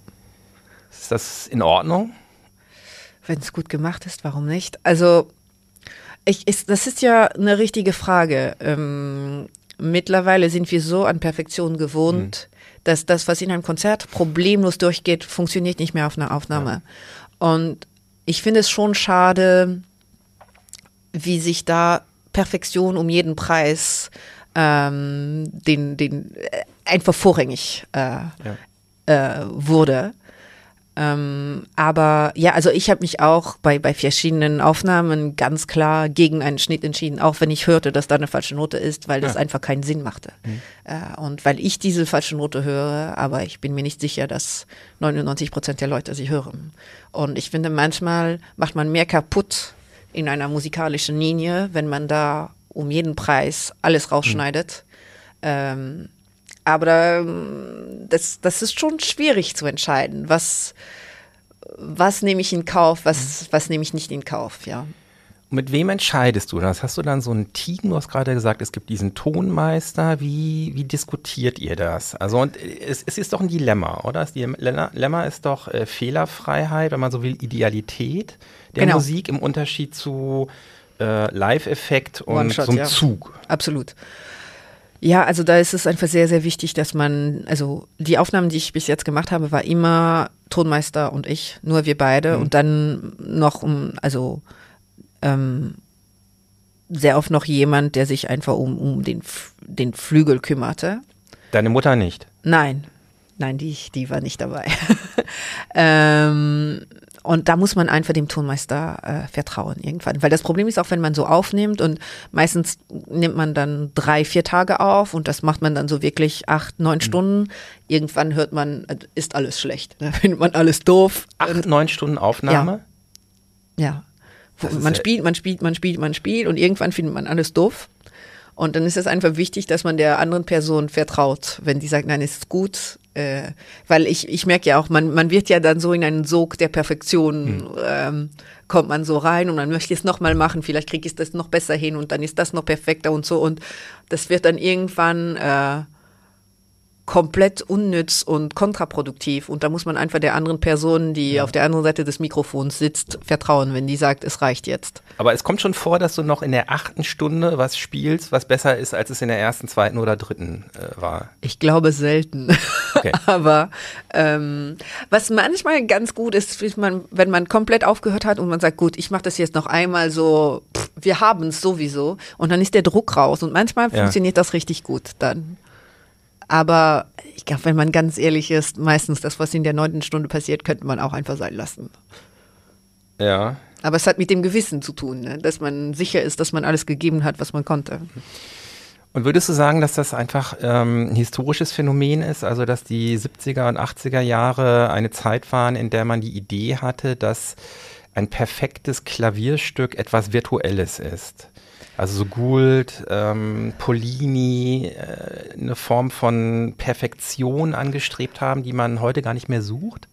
Ist das in Ordnung? Wenn es gut gemacht ist, warum nicht? Also Ich, ist, das ist ja eine richtige Frage. Ähm, mittlerweile sind wir so an Perfektion gewohnt, mhm. dass das, was in einem Konzert problemlos durchgeht, funktioniert nicht mehr auf einer Aufnahme. Ja. Und ich finde es schon schade, wie sich da Perfektion um jeden Preis ähm, den, den äh, einfach vorrangig äh, ja. äh, wurde. Ähm, aber ja, also ich habe mich auch bei, bei verschiedenen Aufnahmen ganz klar gegen einen Schnitt entschieden, auch wenn ich hörte, dass da eine falsche Note ist, weil das ja. einfach keinen Sinn machte. Mhm. Äh, und weil ich diese falsche Note höre, aber ich bin mir nicht sicher, dass neunundneunzig Prozent der Leute sie hören. Und ich finde, manchmal macht man mehr kaputt in einer musikalischen Linie, wenn man da um jeden Preis alles rausschneidet. Mhm. Ähm, Aber das, das ist schon schwierig zu entscheiden. Was, was nehme ich in Kauf, was, was nehme ich nicht in Kauf, ja. Mit wem entscheidest du das? Hast du dann so ein Team? Du hast gerade gesagt, es gibt diesen Tonmeister. Wie, wie diskutiert ihr das? Also und es, es ist doch ein Dilemma, oder? Das Dilemma ist doch äh, Fehlerfreiheit, wenn man so will, Idealität der genau. Musik im Unterschied zu äh, Live-Effekt und One-Shot, so einem ja. Zug. Absolut. Ja, also da ist es einfach sehr, sehr wichtig, dass man, also die Aufnahmen, die ich bis jetzt gemacht habe, war immer Tonmeister und ich, nur wir beide mhm. und dann noch, also ähm, sehr oft noch jemand, der sich einfach um, um den, den Flügel kümmerte. Deine Mutter nicht? Nein, nein, die, die war nicht dabei. ähm, Und da muss man einfach dem Tonmeister äh, vertrauen irgendwann. Weil das Problem ist auch, wenn man so aufnimmt und meistens nimmt man dann drei, vier Tage auf und das macht man dann so wirklich acht, neun mhm. Stunden. Irgendwann hört man, ist alles schlecht. Da findet man alles doof. Acht, neun Stunden Aufnahme? Ja. ja. Man spielt, man spielt, man spielt, man spielt und irgendwann findet man alles doof. Und dann ist es einfach wichtig, dass man der anderen Person vertraut, wenn die sagt, nein, es ist gut. Äh, weil ich, ich merke ja auch, man, man wird ja dann so in einen Sog der Perfektion, mhm. ähm, kommt man so rein und man möchte es nochmal machen, vielleicht kriege ich das noch besser hin und dann ist das noch perfekter und so. Und das wird dann irgendwann äh, komplett unnütz und kontraproduktiv. Und da muss man einfach der anderen Person, die ja. auf der anderen Seite des Mikrofons sitzt, vertrauen, wenn die sagt, es reicht jetzt. Aber es kommt schon vor, dass du noch in der achten Stunde was spielst, was besser ist, als es in der ersten, zweiten oder dritten äh, war. Ich glaube selten. Okay. Aber ähm, was manchmal ganz gut ist, ist man, wenn man komplett aufgehört hat und man sagt, gut, ich mache das jetzt noch einmal so, pff, wir haben es sowieso. Und dann ist der Druck raus. Und manchmal ja. funktioniert das richtig gut dann. Aber ich glaube, wenn man ganz ehrlich ist, meistens das, was in der neunten Stunde passiert, könnte man auch einfach sein lassen. Ja. Aber es hat mit dem Gewissen zu tun, ne? Dass man sicher ist, dass man alles gegeben hat, was man konnte. Und würdest du sagen, dass das einfach ähm, ein historisches Phänomen ist, also dass die siebziger und achtziger Jahre eine Zeit waren, in der man die Idee hatte, dass ein perfektes Klavierstück etwas Virtuelles ist? Also so Gould, ähm, Pollini, äh, eine Form von Perfektion angestrebt haben, die man heute gar nicht mehr sucht?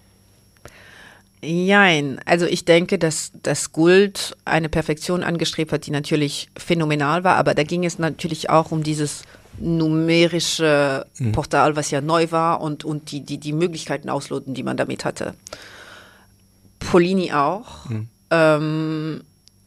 Nein, also ich denke, dass, dass Gould eine Perfektion angestrebt hat, die natürlich phänomenal war, aber da ging es natürlich auch um dieses numerische mhm. Portal, was ja neu war und, und die, die, die Möglichkeiten ausloten, die man damit hatte. Pollini auch. Mhm. Ähm,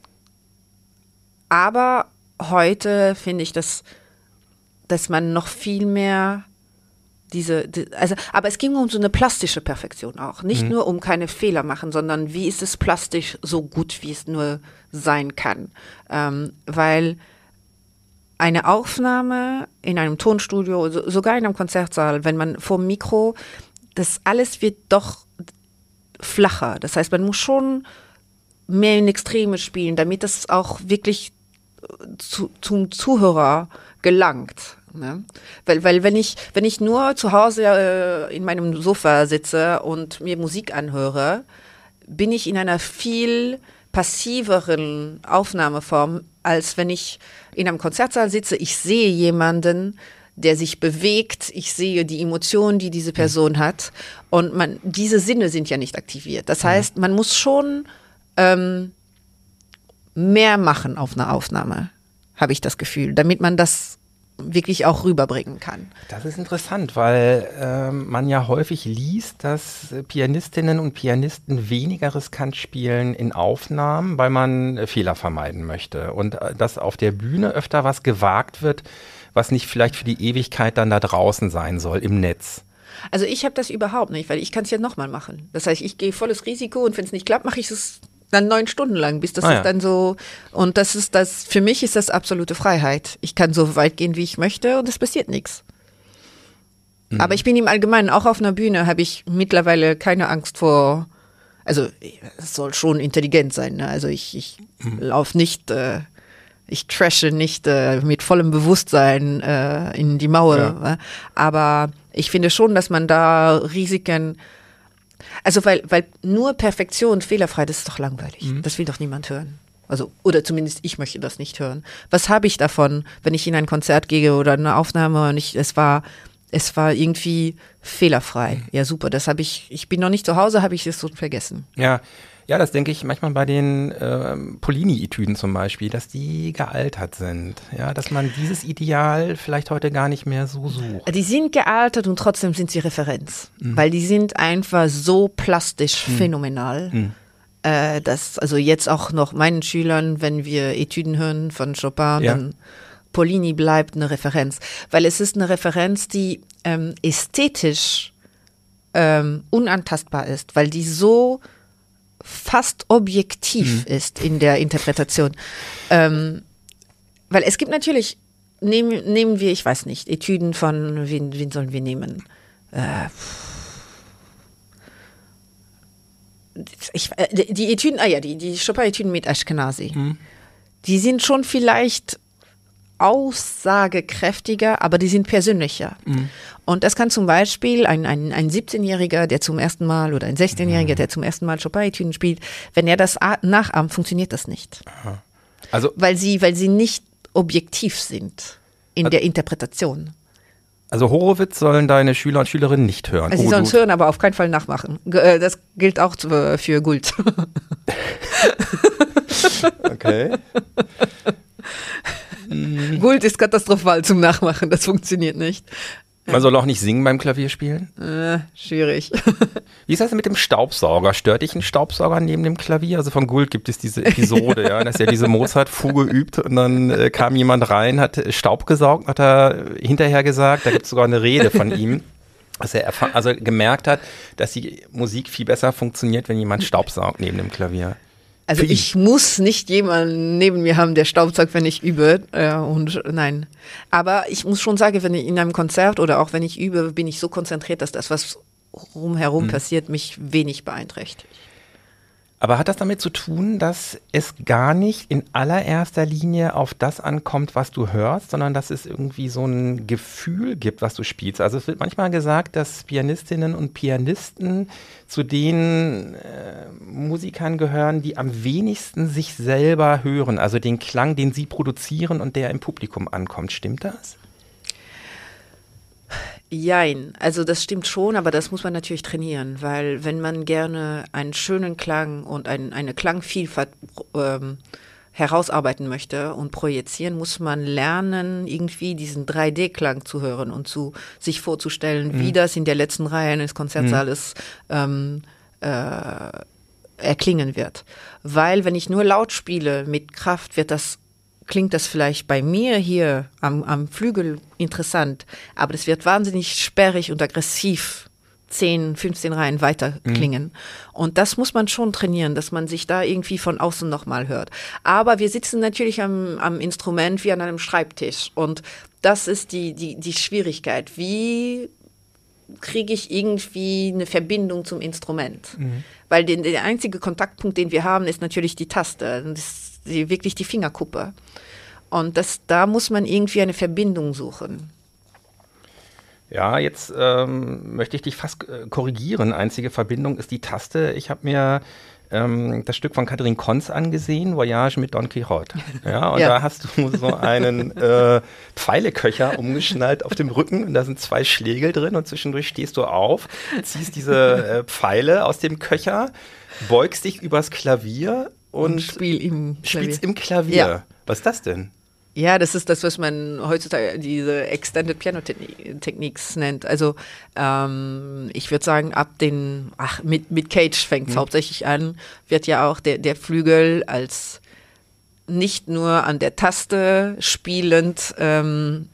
aber heute finde ich, dass, dass man noch viel mehr diese, die, also, aber es ging um so eine plastische Perfektion auch. Nicht mhm. nur um keine Fehler machen, sondern wie ist es plastisch so gut, wie es nur sein kann. Ähm, weil eine Aufnahme in einem Tonstudio, so, sogar in einem Konzertsaal, wenn man vor dem Mikro, das alles wird doch flacher. Das heißt, man muss schon mehr in Extreme spielen, damit es auch wirklich zu, zum Zuhörer gelangt. Ne? Weil, weil wenn ich, wenn ich nur zu Hause äh, in meinem Sofa sitze und mir Musik anhöre, bin ich in einer viel passiveren Aufnahmeform, als wenn ich in einem Konzertsaal sitze. Ich sehe jemanden, der sich bewegt. Ich sehe die Emotionen, die diese Person hat. Und man, diese Sinne sind ja nicht aktiviert. Das heißt, man muss schon ähm, mehr machen auf einer Aufnahme, habe ich das Gefühl, damit man das wirklich auch rüberbringen kann. Das ist interessant, weil ähm, man ja häufig liest, dass äh, Pianistinnen und Pianisten weniger riskant spielen in Aufnahmen, weil man äh, Fehler vermeiden möchte und äh, dass auf der Bühne öfter was gewagt wird, was nicht vielleicht für die Ewigkeit dann da draußen sein soll, im Netz. Also ich habe das überhaupt nicht, weil ich kann es ja nochmal machen. Das heißt, ich gehe volles Risiko und wenn es nicht klappt, mache ich es dann neun Stunden lang, bis das ah, ist ja. dann so, und das ist das, für mich ist das absolute Freiheit. Ich kann so weit gehen, wie ich möchte und es passiert nichts. Mhm. Aber ich bin im Allgemeinen, auch auf einer Bühne, habe ich mittlerweile keine Angst vor, also es soll schon intelligent sein, ne? Also ich, ich mhm. laufe nicht, äh, ich trashe nicht äh, mit vollem Bewusstsein äh, in die Mauer, ja. äh? Aber ich finde schon, dass man da Risiken, also weil, weil nur Perfektion, fehlerfrei, das ist doch langweilig. Mhm. Das will doch niemand hören. Also, oder zumindest ich möchte das nicht hören. Was habe ich davon, wenn ich in ein Konzert gehe oder eine Aufnahme und ich, es war, es war irgendwie fehlerfrei. Mhm. Ja, super. Das habe ich, ich bin noch nicht zu Hause, habe ich es so vergessen. Ja. Ja, das denke ich manchmal bei den äh, Pollini-Etüden zum Beispiel, dass die gealtert sind. Ja, dass man dieses Ideal vielleicht heute gar nicht mehr so sucht. Die sind gealtert und trotzdem sind sie Referenz. Mhm. Weil die sind einfach so plastisch mhm. phänomenal. Mhm. Äh, dass, also jetzt auch noch meinen Schülern, wenn wir Etüden hören von Chopin, ja. dann Pollini bleibt eine Referenz. Weil es ist eine Referenz, die ähm, ästhetisch ähm, unantastbar ist. Weil die so fast objektiv mhm. ist in der Interpretation. Ähm, weil es gibt natürlich, nehmen, nehmen wir, ich weiß nicht, Etüden von, wen, wen sollen wir nehmen? Äh, ich, äh, die Etüden, ah ja, die, die Chopin-Etüden mit Ashkenazi. Mhm. Die sind schon vielleicht aussagekräftiger, aber die sind persönlicher. Mhm. Und das kann zum Beispiel ein, ein, ein siebzehnjähriger, der zum ersten Mal, oder ein sechzehnjähriger, mhm. der zum ersten Mal Chopin-Etüden spielt, wenn er das nachahmt, funktioniert das nicht. Aha. Also, weil sie, weil sie nicht objektiv sind in also, der Interpretation. Also Horowitz sollen deine Schüler und Schülerinnen nicht hören. Also sie oh, sollen es hören, aber auf keinen Fall nachmachen. Das gilt auch für Gould. Okay. Gould ist katastrophal zum Nachmachen, das funktioniert nicht. Man soll auch nicht singen beim Klavierspielen? Äh, schwierig. Wie ist das mit dem Staubsauger? Stört dich ein Staubsauger neben dem Klavier? Also von Gould gibt es diese Episode, ja, dass er diese Mozart-Fuge übt und dann äh, kam jemand rein, hat Staub gesaugt, hat er hinterher gesagt, da gibt es sogar eine Rede von ihm, dass er also gemerkt hat, dass die Musik viel besser funktioniert, wenn jemand Staubsaugt neben dem Klavier. Also ich muss nicht jemanden neben mir haben, der Staubsaugt, wenn ich übe. Äh, und nein. Aber ich muss schon sagen, wenn ich in einem Konzert oder auch wenn ich übe, bin ich so konzentriert, dass das, was rumherum mhm. passiert, mich wenig beeinträchtigt. Aber hat das damit zu tun, dass es gar nicht in allererster Linie auf das ankommt, was du hörst, sondern dass es irgendwie so ein Gefühl gibt, was du spielst? Also es wird manchmal gesagt, dass Pianistinnen und Pianisten zu den äh, Musikern gehören, die am wenigsten sich selber hören, also den Klang, den sie produzieren und der im Publikum ankommt. Stimmt das? Jein, also das stimmt schon, aber das muss man natürlich trainieren, weil wenn man gerne einen schönen Klang und ein, eine Klangvielfalt ähm, herausarbeiten möchte und projizieren, muss man lernen, irgendwie diesen drei D-Klang zu hören und zu sich vorzustellen, mhm. wie das in der letzten Reihe eines Konzertsaales mhm. ähm, äh, erklingen wird. Weil wenn ich nur laut spiele mit Kraft, wird das klingt das vielleicht bei mir hier am, am Flügel interessant, aber das wird wahnsinnig sperrig und aggressiv zehn, fünfzehn Reihen weiter klingen. Mhm. Und das muss man schon trainieren, dass man sich da irgendwie von außen nochmal hört. Aber wir sitzen natürlich am, am Instrument wie an einem Schreibtisch und das ist die, die, die Schwierigkeit. Wie kriege ich irgendwie eine Verbindung zum Instrument? Mhm. Weil den, der einzige Kontaktpunkt, den wir haben, ist natürlich die Taste. Das ist die, wirklich die Fingerkuppe. Und das, da muss man irgendwie eine Verbindung suchen. Ja, jetzt ähm, möchte ich dich fast äh, korrigieren. Einzige Verbindung ist die Taste. Ich habe mir ähm, das Stück von Catherine Kons angesehen, Voyage mit Don Quixote. Ja, und ja. da hast du so einen äh, Pfeileköcher umgeschnallt auf dem Rücken und da sind zwei Schlägel drin und zwischendurch stehst du auf, ziehst diese äh, Pfeile aus dem Köcher, beugst dich übers Klavier und, und spiel im spielst im Klavier. Ja. Was ist das denn? Ja, das ist das, was man heutzutage diese Extended Piano Techniques nennt. Also ähm, ich würde sagen, ab den, ach, mit, mit Cage fängt es mhm. hauptsächlich an, wird ja auch der, der Flügel als nicht nur an der Taste spielend, ähm,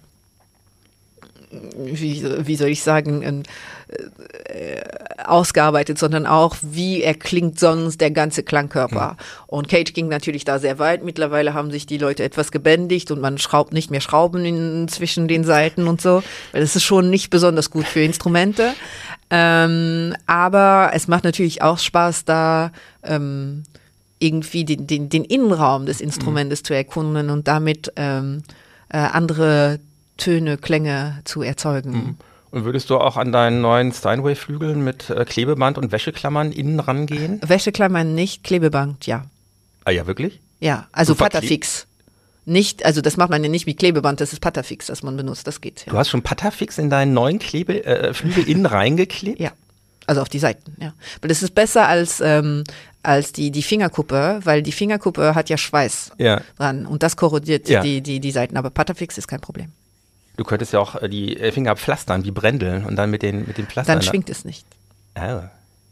wie, wie soll ich sagen, äh, ausgearbeitet, sondern auch, wie er klingt sonst, der ganze Klangkörper. Mhm. Und Cage ging natürlich da sehr weit. Mittlerweile haben sich die Leute etwas gebändigt und man schraubt nicht mehr Schrauben in, zwischen den Saiten und so, weil das ist schon nicht besonders gut für Instrumente. Ähm, aber es macht natürlich auch Spaß, da ähm, irgendwie den, den, den Innenraum des Instrumentes mhm. zu erkunden und damit ähm, äh, andere Töne, Klänge zu erzeugen. Mhm. Und würdest du auch an deinen neuen Steinway-Flügeln mit äh, Klebeband und Wäscheklammern innen rangehen? Wäscheklammern nicht, Klebeband, ja. Ah ja, wirklich? Ja, also Patafix. Nicht, also das macht man ja nicht mit Klebeband, das ist Patafix, das man benutzt, das geht. Ja. Du hast schon Patafix in deinen neuen Klebe, äh, Flügel innen reingeklebt? Ja, also auf die Seiten, ja. Weil das ist besser als, ähm, als die, die Fingerkuppe, weil die Fingerkuppe hat ja Schweiß ja. dran und das korrodiert ja. die, die, die Seiten, aber Patafix ist kein Problem. Du könntest ja auch die Finger pflastern, wie Brändeln und dann mit den, mit den Pflastern. Dann schwingt es nicht. Oh.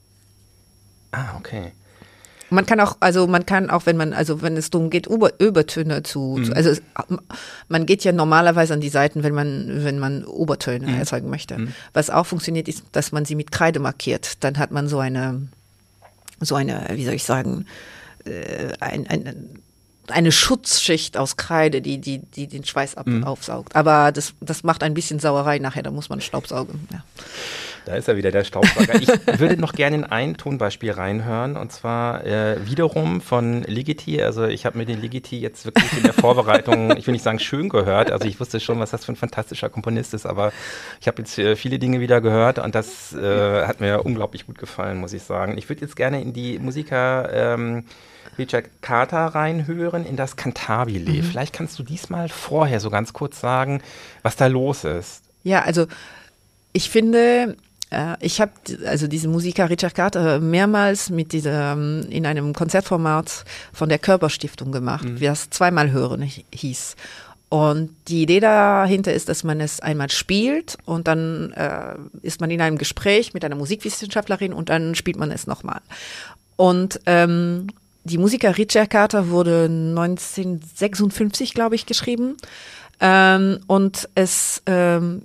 Ah, okay. Man kann auch, also man kann auch, wenn man, also wenn es darum geht, Über, Übertöne zu, mhm. zu also es, man geht ja normalerweise an die Seiten, wenn man, wenn man Obertöne mhm. erzeugen möchte. Mhm. Was auch funktioniert, ist, dass man sie mit Kreide markiert. Dann hat man so eine, so eine, wie soll ich sagen, äh, ein, ein eine Schutzschicht aus Kreide, die, die, die den Schweiß ab, mhm. aufsaugt. Aber das, das macht ein bisschen Sauerei nachher, da muss man Staubsaugen. Ja. Da ist ja wieder der Staubsauger. Ich würde noch gerne in ein Tonbeispiel reinhören und zwar äh, wiederum von Ligeti. Also ich habe mir den Ligeti jetzt wirklich in der Vorbereitung, ich will nicht sagen schön gehört, also ich wusste schon, was das für ein fantastischer Komponist ist, aber ich habe jetzt äh, viele Dinge wieder gehört und das äh, hat mir unglaublich gut gefallen, muss ich sagen. Ich würde jetzt gerne in die Musiker ähm, Richard Carter reinhören in das Cantabile. Mhm. Vielleicht kannst du diesmal vorher so ganz kurz sagen, was da los ist. Ja, also ich finde, äh, ich habe also diese Musiker Richard Carter mehrmals mit dieser, in einem Konzertformat von der Körperstiftung gemacht, mhm. wie das zweimal hören hieß. Und die Idee dahinter ist, dass man es einmal spielt und dann äh, ist man in einem Gespräch mit einer Musikwissenschaftlerin und dann spielt man es nochmal. Und ähm, die Musiker Richard Carter wurde neunzehnhundertsechsundfünfzig, glaube ich, geschrieben. Ähm, und es ähm,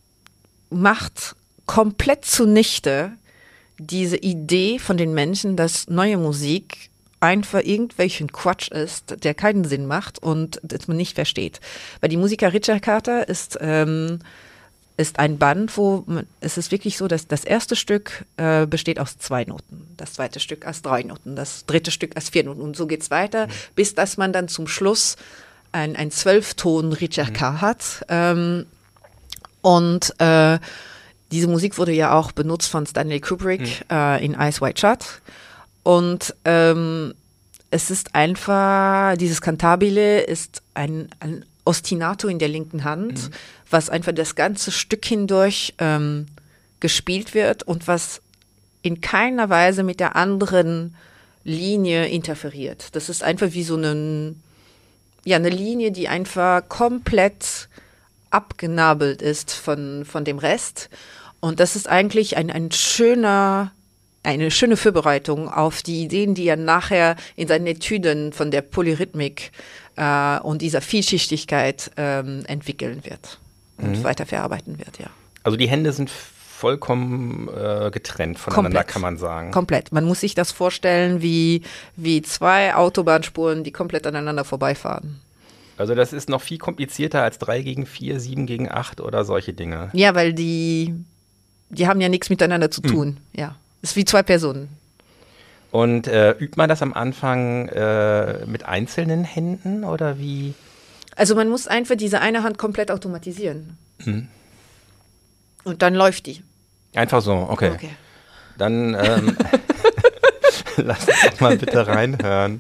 macht komplett zunichte diese Idee von den Menschen, dass neue Musik einfach irgendwelchen Quatsch ist, der keinen Sinn macht und das man nicht versteht. Weil die Musiker Richard Carter ist ähm, ist ein Band, wo man, es ist wirklich so, dass das erste Stück äh, besteht aus zwei Noten, das zweite Stück aus drei Noten, das dritte Stück aus vier Noten und so geht's weiter, mhm. bis dass man dann zum Schluss ein, ein Zwölfton Richard mhm. K. hat. Ähm, und äh, diese Musik wurde ja auch benutzt von Stanley Kubrick mhm. äh, in Eyes Wide Shut. Und ähm, es ist einfach, dieses Cantabile ist ein, ein Ostinato in der linken Hand, mhm. was einfach das ganze Stück hindurch ähm, gespielt wird und was in keiner Weise mit der anderen Linie interferiert. Das ist einfach wie so eine, ja, eine Linie, die einfach komplett abgenabelt ist von, von dem Rest. Und das ist eigentlich ein, ein schöner, eine schöne Vorbereitung auf die Ideen, die er nachher in seinen Etüden von der Polyrhythmik äh, und dieser Vielschichtigkeit ähm, entwickeln wird und mhm. weiter verarbeiten wird, ja. Also die Hände sind vollkommen äh, getrennt voneinander, komplett. Kann man sagen. Komplett. Man muss sich das vorstellen wie, wie zwei Autobahnspuren, die komplett aneinander vorbeifahren. Also das ist noch viel komplizierter als drei gegen vier, sieben gegen acht oder solche Dinge. Ja, weil die, die haben ja nichts miteinander zu tun, mhm. ja. Das ist wie zwei Personen. Und äh, übt man das am Anfang äh, mit einzelnen Händen oder wie? Also man muss einfach diese eine Hand komplett automatisieren. Mhm. Und dann läuft die. Einfach so, okay. okay. Dann ähm, lass uns doch mal bitte reinhören.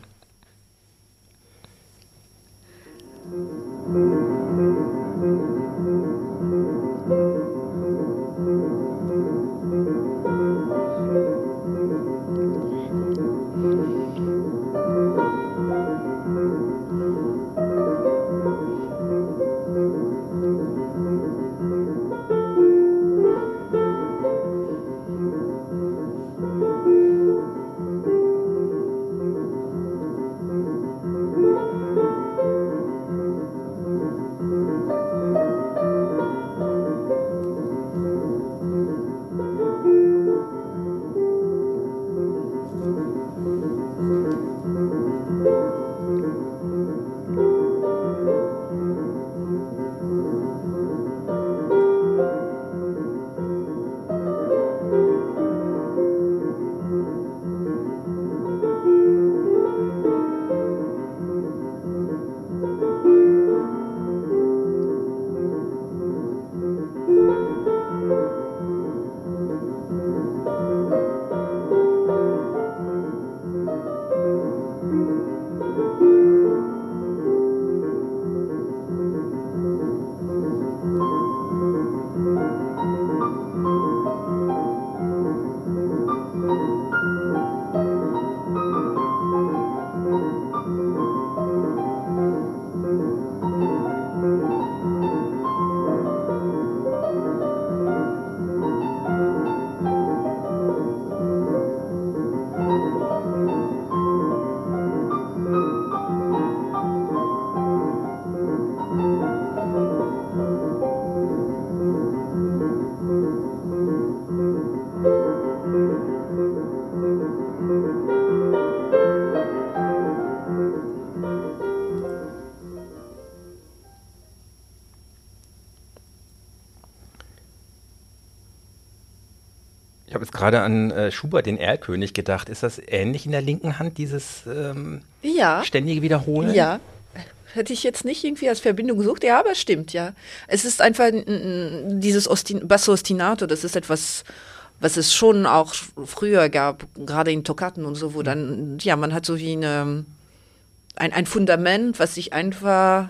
Ich habe jetzt gerade an äh, Schubert, den Erlkönig, gedacht. Ist das ähnlich in der linken Hand, dieses ähm, ja. ständige Wiederholen? Ja. Hätte ich jetzt nicht irgendwie als Verbindung gesucht. Ja, aber es stimmt, ja. Es ist einfach n- n- dieses Ostin- Basso ostinato, das ist etwas, was es schon auch früher gab, gerade in Toccaten und so, wo dann, ja, man hat so wie eine, ein, ein Fundament, was sich einfach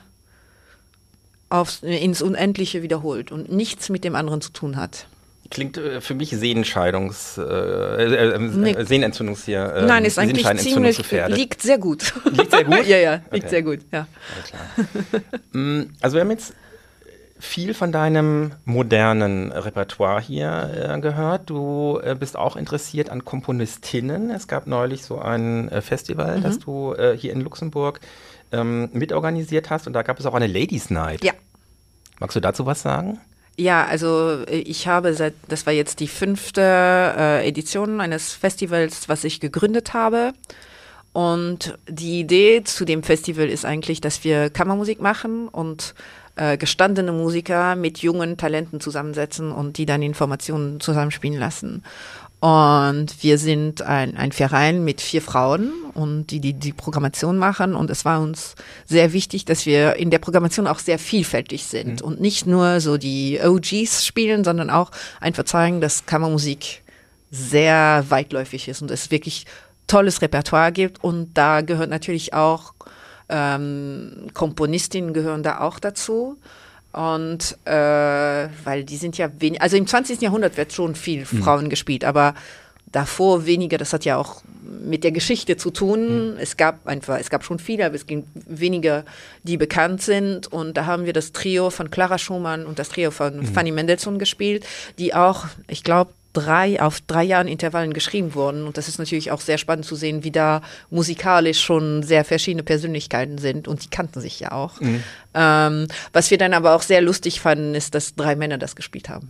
aufs, ins Unendliche wiederholt und nichts mit dem anderen zu tun hat. Klingt äh, für mich Sehnenscheidungs, äh, äh, Nee. äh, Sehnenentzungungs hier. Äh, Nein, ist eigentlich Sehnenscheidenentzündung ziemlich, gefährdet. liegt sehr gut. Liegt sehr gut? ja, ja, liegt Okay. sehr gut, ja. Alles klar. Mm, Also wir haben jetzt viel von deinem modernen Repertoire hier äh, gehört. Du äh, bist auch interessiert an Komponistinnen. Es gab neulich so ein äh, Festival, Mhm. das du äh, hier in Luxemburg ähm, mitorganisiert hast und da gab es auch eine Ladies Night. Ja. Magst du dazu was sagen? Ja, also äh, ich habe seit, das war jetzt die fünfte äh, Edition eines Festivals, was ich gegründet habe. Und die Idee zu dem Festival ist eigentlich, dass wir Kammermusik machen und äh, gestandene Musiker mit jungen Talenten zusammensetzen und die dann Informationen zusammenspielen lassen. Und wir sind ein, ein Verein mit vier Frauen und die, die die Programmation machen. Und es war uns sehr wichtig, dass wir in der Programmation auch sehr vielfältig sind und nicht nur so die O Gs spielen, sondern auch einfach zeigen, dass Kammermusik sehr weitläufig ist und es wirklich tolles Repertoire gibt. Und da gehört natürlich auch ähm, Komponistinnen gehören da auch dazu. Und äh, weil die sind ja wenig, also im zwanzigsten Jahrhundert wird schon viel Frauen gespielt, aber davor weniger, das hat ja auch mit der Geschichte zu tun. Mhm. Es gab einfach, es gab schon viele, aber es gibt weniger, die bekannt sind. Und da haben wir das Trio von Clara Schumann und das Trio von mhm. Fanny Mendelssohn gespielt, die auch, ich glaube, drei auf drei Jahren Intervallen geschrieben wurden. Und das ist natürlich auch sehr spannend zu sehen, wie da musikalisch schon sehr verschiedene Persönlichkeiten sind. Und die kannten sich ja auch. Mhm. Ähm, was wir dann aber auch sehr lustig fanden, ist, dass drei Männer das gespielt haben.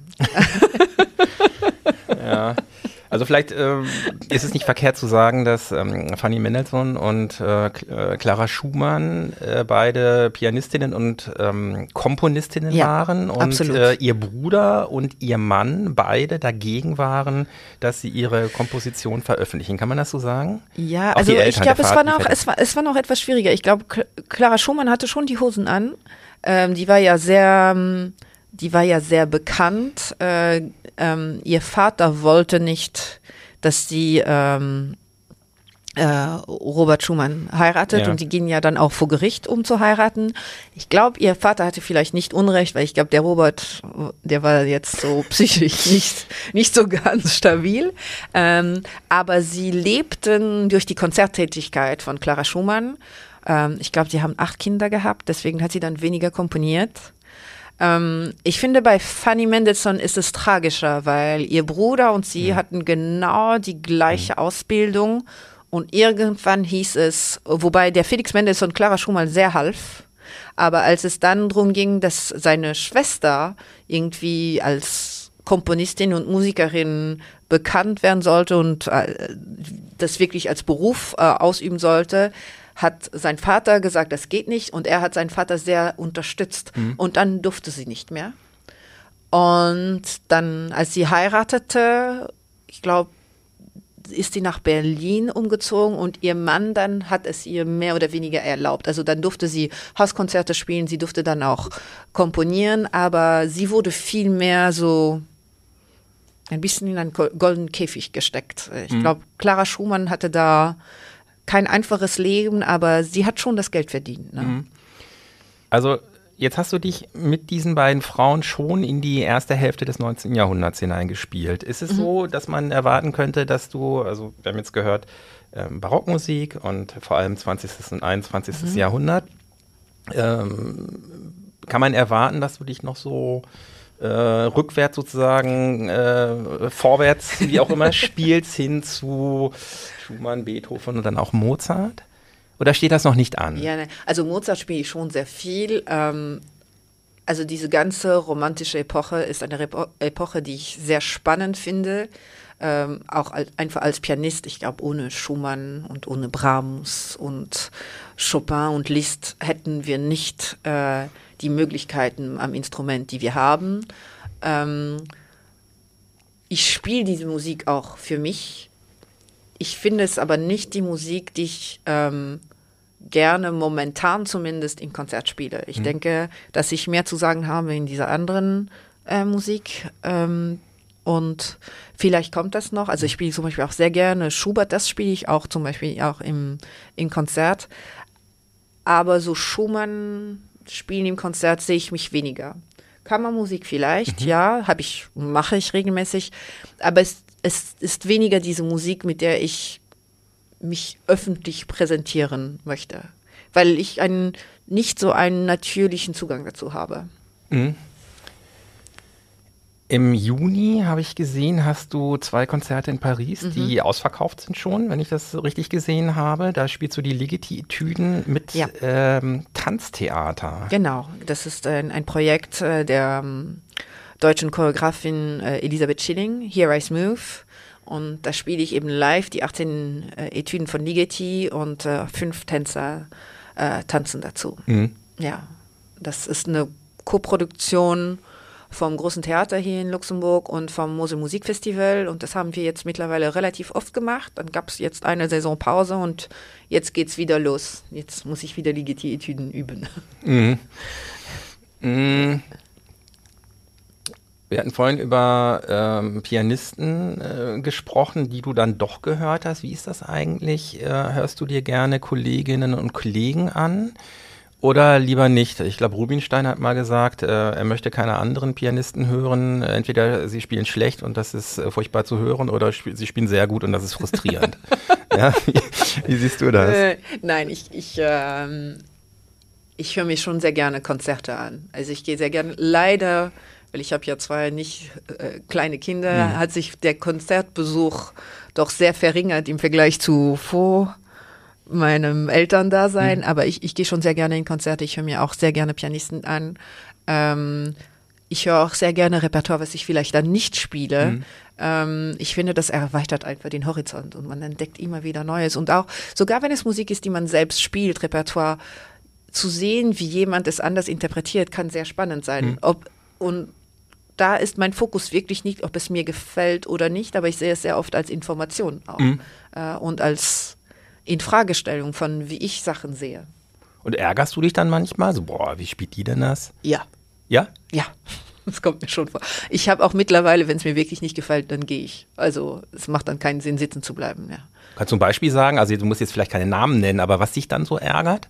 Ja. Also vielleicht ähm, ist es nicht verkehrt zu sagen, dass ähm, Fanny Mendelssohn und äh, Clara Schumann äh, beide Pianistinnen und ähm, Komponistinnen ja, waren und äh, ihr Bruder und ihr Mann beide dagegen waren, dass sie ihre Komposition veröffentlichen. Kann man das so sagen? Ja, Auch also Eltern, ich glaube, es Vater, war noch, es war, es war noch etwas schwieriger. Ich glaube, Clara Schumann hatte schon die Hosen an. Ähm, die war ja sehr, die war ja sehr bekannt. Äh, ähm, ihr Vater wollte nicht, dass sie ähm, äh, Robert Schumann heiratet ja. und die gingen ja dann auch vor Gericht, um zu heiraten. Ich glaube, ihr Vater hatte vielleicht nicht Unrecht, weil ich glaube, der Robert, der war jetzt so psychisch nicht, nicht so ganz stabil. Ähm, aber sie lebten durch die Konzerttätigkeit von Clara Schumann. Ähm, ich glaube, sie haben acht Kinder gehabt, deswegen hat sie dann weniger komponiert. Ähm, ich finde, bei Fanny Mendelssohn ist es tragischer, weil ihr Bruder und sie mhm. hatten genau die gleiche mhm. Ausbildung und irgendwann hieß es, wobei der Felix Mendelssohn Clara Schumann sehr half, aber als es dann darum ging, dass seine Schwester irgendwie als Komponistin und Musikerin bekannt werden sollte und äh, das wirklich als Beruf äh, ausüben sollte, hat sein Vater gesagt, das geht nicht und er hat seinen Vater sehr unterstützt mhm. und dann durfte sie nicht mehr. Und dann, als sie heiratete, ich glaube, ist sie nach Berlin umgezogen und ihr Mann dann hat es ihr mehr oder weniger erlaubt. Also dann durfte sie Hauskonzerte spielen, sie durfte dann auch komponieren, aber sie wurde viel mehr so ein bisschen in einen goldenen Käfig gesteckt. Ich mhm. glaube, Clara Schumann hatte da kein einfaches Leben, aber sie hat schon das Geld verdient. Ne? Also jetzt hast du dich mit diesen beiden Frauen schon in die erste Hälfte des neunzehnten Jahrhunderts hineingespielt. Ist es mhm. so, dass man erwarten könnte, dass du, also wir haben jetzt gehört, ähm, Barockmusik und vor allem zwanzigsten und einundzwanzigsten Mhm. Jahrhundert, ähm, kann man erwarten, dass du dich noch so äh, rückwärts sozusagen, äh, vorwärts, wie auch immer, spielst hin zu Schumann, Beethoven und dann auch Mozart? Oder steht das noch nicht an? Ja, ne, also Mozart spiele ich schon sehr viel. Ähm, also diese ganze romantische Epoche ist eine Repo- Epoche, die ich sehr spannend finde. Ähm, auch als, einfach als Pianist. Ich glaube, ohne Schumann und ohne Brahms und Chopin und Liszt hätten wir nicht äh, die Möglichkeiten am Instrument, die wir haben. Ähm, ich spiele diese Musik auch für mich. Ich finde es aber nicht die Musik, die ich ähm, gerne momentan zumindest im Konzert spiele. Ich mhm. denke, dass ich mehr zu sagen habe in dieser anderen äh, Musik. Ähm, und vielleicht kommt das noch. Also ich spiele zum Beispiel auch sehr gerne Schubert. Das spiele ich auch zum Beispiel auch im, im Konzert. Aber so Schumann spielen im Konzert sehe ich mich weniger. Kammermusik vielleicht, mhm. ja, habe ich, mache ich regelmäßig. Aber es Es ist weniger diese Musik, mit der ich mich öffentlich präsentieren möchte, weil ich einen, nicht so einen natürlichen Zugang dazu habe. Mhm. Im Juni, habe ich gesehen, hast du zwei Konzerte in Paris, mhm. die ausverkauft sind schon, wenn ich das richtig gesehen habe. Da spielst du die Ligeti-Etüden mit ja. ähm, Tanztheater. Genau, das ist ein, ein Projekt äh, der ähm, deutschen Choreografin äh, Elisabeth Schilling, Here I Smooth. Und da spiele ich eben live die achtzehn äh, Etüden von Ligeti und äh, fünf Tänzer äh, tanzen dazu. Mhm. Ja, das ist eine Koproduktion vom Großen Theater hier in Luxemburg und vom Mosel Musikfestival. Und das haben wir jetzt mittlerweile relativ oft gemacht. Dann gab es jetzt eine Saisonpause und jetzt geht's wieder los. Jetzt muss ich wieder Ligeti-Etüden üben. Mhm. Mhm. Wir hatten vorhin über ähm, Pianisten äh, gesprochen, die du dann doch gehört hast. Wie ist das eigentlich? Äh, hörst du dir gerne Kolleginnen und Kollegen an oder lieber nicht? Ich glaube, Rubinstein hat mal gesagt, äh, er möchte keine anderen Pianisten hören. Entweder sie spielen schlecht und das ist äh, furchtbar zu hören oder sp- sie spielen sehr gut und das ist frustrierend. Ja? wie, wie siehst du das? Äh, nein, ich, ich, ähm, ich höre mir schon sehr gerne Konzerte an. Also ich gehe sehr gerne, leider... weil ich habe ja zwei nicht äh, kleine Kinder, mhm. hat sich der Konzertbesuch doch sehr verringert im Vergleich zu vor meinem Elterndasein. Mhm. Aber ich, ich gehe schon sehr gerne in Konzerte. Ich höre mir auch sehr gerne Pianisten an. Ähm, ich höre auch sehr gerne Repertoire, was ich vielleicht dann nicht spiele. Mhm. Ähm, ich finde, das erweitert einfach den Horizont und man entdeckt immer wieder Neues. Und auch, sogar wenn es Musik ist, die man selbst spielt, Repertoire, zu sehen, wie jemand es anders interpretiert, kann sehr spannend sein. Mhm. Ob, und da ist mein Fokus wirklich nicht, ob es mir gefällt oder nicht, aber ich sehe es sehr oft als Information auch mhm. äh, und als Infragestellung von, wie ich Sachen sehe. Und ärgerst du dich dann manchmal? So, boah, wie spielt die denn das? Ja. Ja? Ja, das kommt mir schon vor. Ich habe auch mittlerweile, wenn es mir wirklich nicht gefällt, dann gehe ich. Also es macht dann keinen Sinn, sitzen zu bleiben. Ja. Kannst du ein Beispiel sagen? Also du musst jetzt vielleicht keine Namen nennen, aber was dich dann so ärgert?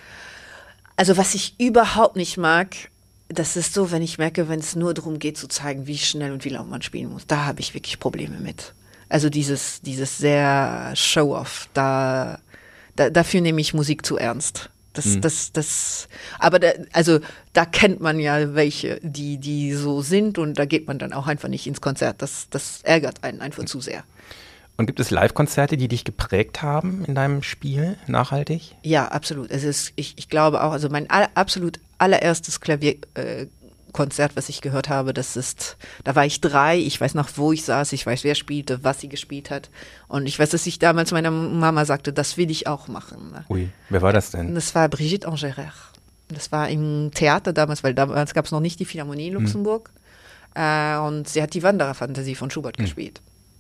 Also was ich überhaupt nicht mag, das ist so, wenn ich merke, wenn es nur darum geht zu zeigen, wie schnell und wie laut man spielen muss, da habe ich wirklich Probleme mit. Also dieses, dieses sehr Show-off, da, da, dafür nehme ich Musik zu ernst. Das, mhm. das, das, aber da, also da kennt man ja welche, die, die so sind und da geht man dann auch einfach nicht ins Konzert. Das, das ärgert einen einfach zu sehr. Und gibt es Live-Konzerte, die dich geprägt haben in deinem Spiel, nachhaltig? Ja, absolut. Es ist, ich, ich glaube auch, also mein all, absolut allererstes Klavierkonzert, äh, was ich gehört habe, das ist, da war ich drei, ich weiß noch, wo ich saß, ich weiß, wer spielte, was sie gespielt hat. Und ich weiß, dass ich damals meiner Mama sagte, das will ich auch machen. Ui, wer war das denn? Das war Brigitte Engerer. Das war im Theater damals, weil damals gab es noch nicht die Philharmonie in Luxemburg. Hm. Äh, und sie hat die Wandererfantasie von Schubert hm. gespielt.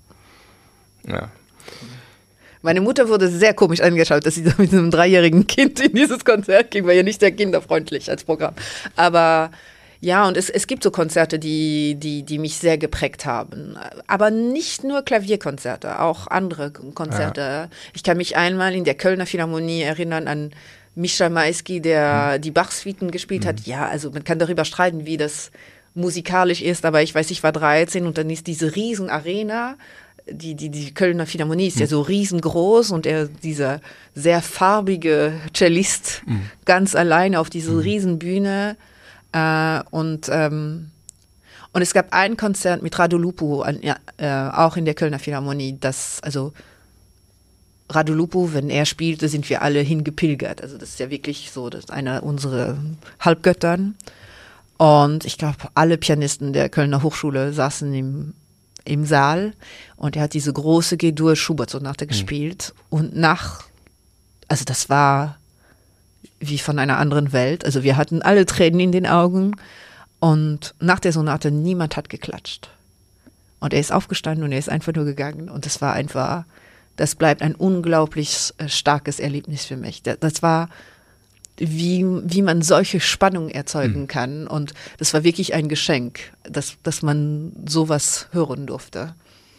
Ja. Meine Mutter wurde sehr komisch angeschaut, dass sie mit einem dreijährigen Kind in dieses Konzert ging, war ja nicht sehr kinderfreundlich als Programm. Aber ja, und es, es gibt so Konzerte, die, die, die mich sehr geprägt haben. Aber nicht nur Klavierkonzerte, auch andere Konzerte. Ja. Ich kann mich einmal in der Kölner Philharmonie erinnern an Mischa Maisky, der mhm. die Bach-Suiten gespielt mhm. hat. Ja, also man kann darüber streiten, wie das musikalisch ist, aber ich weiß, ich war dreizehn und dann ist diese riesen Arena. Die, die, die Kölner Philharmonie ist mhm. ja so riesengroß und er, dieser sehr farbige Cellist, mhm. ganz alleine auf dieser mhm. Riesenbühne. Äh, und, ähm, und es gab ein Konzert mit Radu Lupu, ja, äh, auch in der Kölner Philharmonie, das, also Radu Lupu, wenn er spielte, sind wir alle hingepilgert. Also das ist ja wirklich so, das ist einer unserer Halbgöttern. Und ich glaube, alle Pianisten der Kölner Hochschule saßen im im Saal und er hat diese große G-Dur Schubert-Sonate mhm. gespielt und nach, also das war wie von einer anderen Welt, also wir hatten alle Tränen in den Augen und nach der Sonate niemand hat geklatscht Und er ist aufgestanden und er ist einfach nur gegangen. Und das war einfach, das bleibt ein unglaublich äh, starkes Erlebnis für mich. Das, das war, wie, wie man solche Spannung erzeugen mhm. kann. Und das war wirklich ein Geschenk, dass, dass man sowas hören durfte.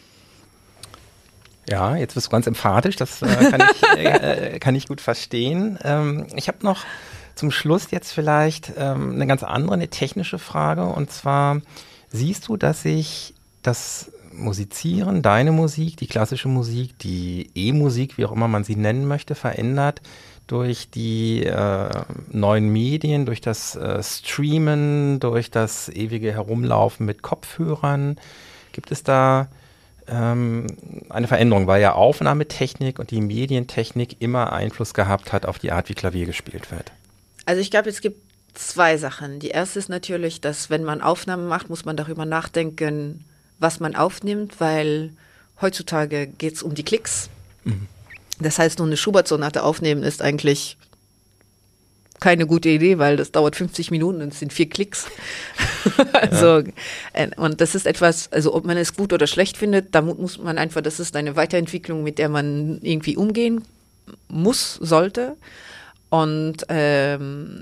Ja, jetzt bist du ganz emphatisch, das äh, kann, ich, äh, kann ich gut verstehen. Ähm, ich habe noch zum Schluss jetzt vielleicht ähm, eine ganz andere, eine technische Frage. Und zwar, siehst du, dass sich das Musizieren, deine Musik, die klassische Musik, die E-Musik, wie auch immer man sie nennen möchte, verändert durch die äh, neuen Medien, durch das äh, Streamen, durch das ewige Herumlaufen mit Kopfhörern? Gibt es da ähm, eine Veränderung, weil ja Aufnahmetechnik und die Medientechnik immer Einfluss gehabt hat auf die Art, wie Klavier gespielt wird? Also ich glaube, es gibt zwei Sachen. Die erste ist natürlich, dass wenn man Aufnahmen macht, muss man darüber nachdenken, was man aufnimmt, weil heutzutage geht es um die Klicks. Mhm. Das heißt, nur eine Schubert-Sonate aufnehmen ist eigentlich keine gute Idee, weil das dauert fünfzig Minuten und es sind vier Klicks. also, ja. Und das ist etwas, also ob man es gut oder schlecht findet, da muss man einfach, das ist eine Weiterentwicklung, mit der man irgendwie umgehen muss, sollte. Und ähm,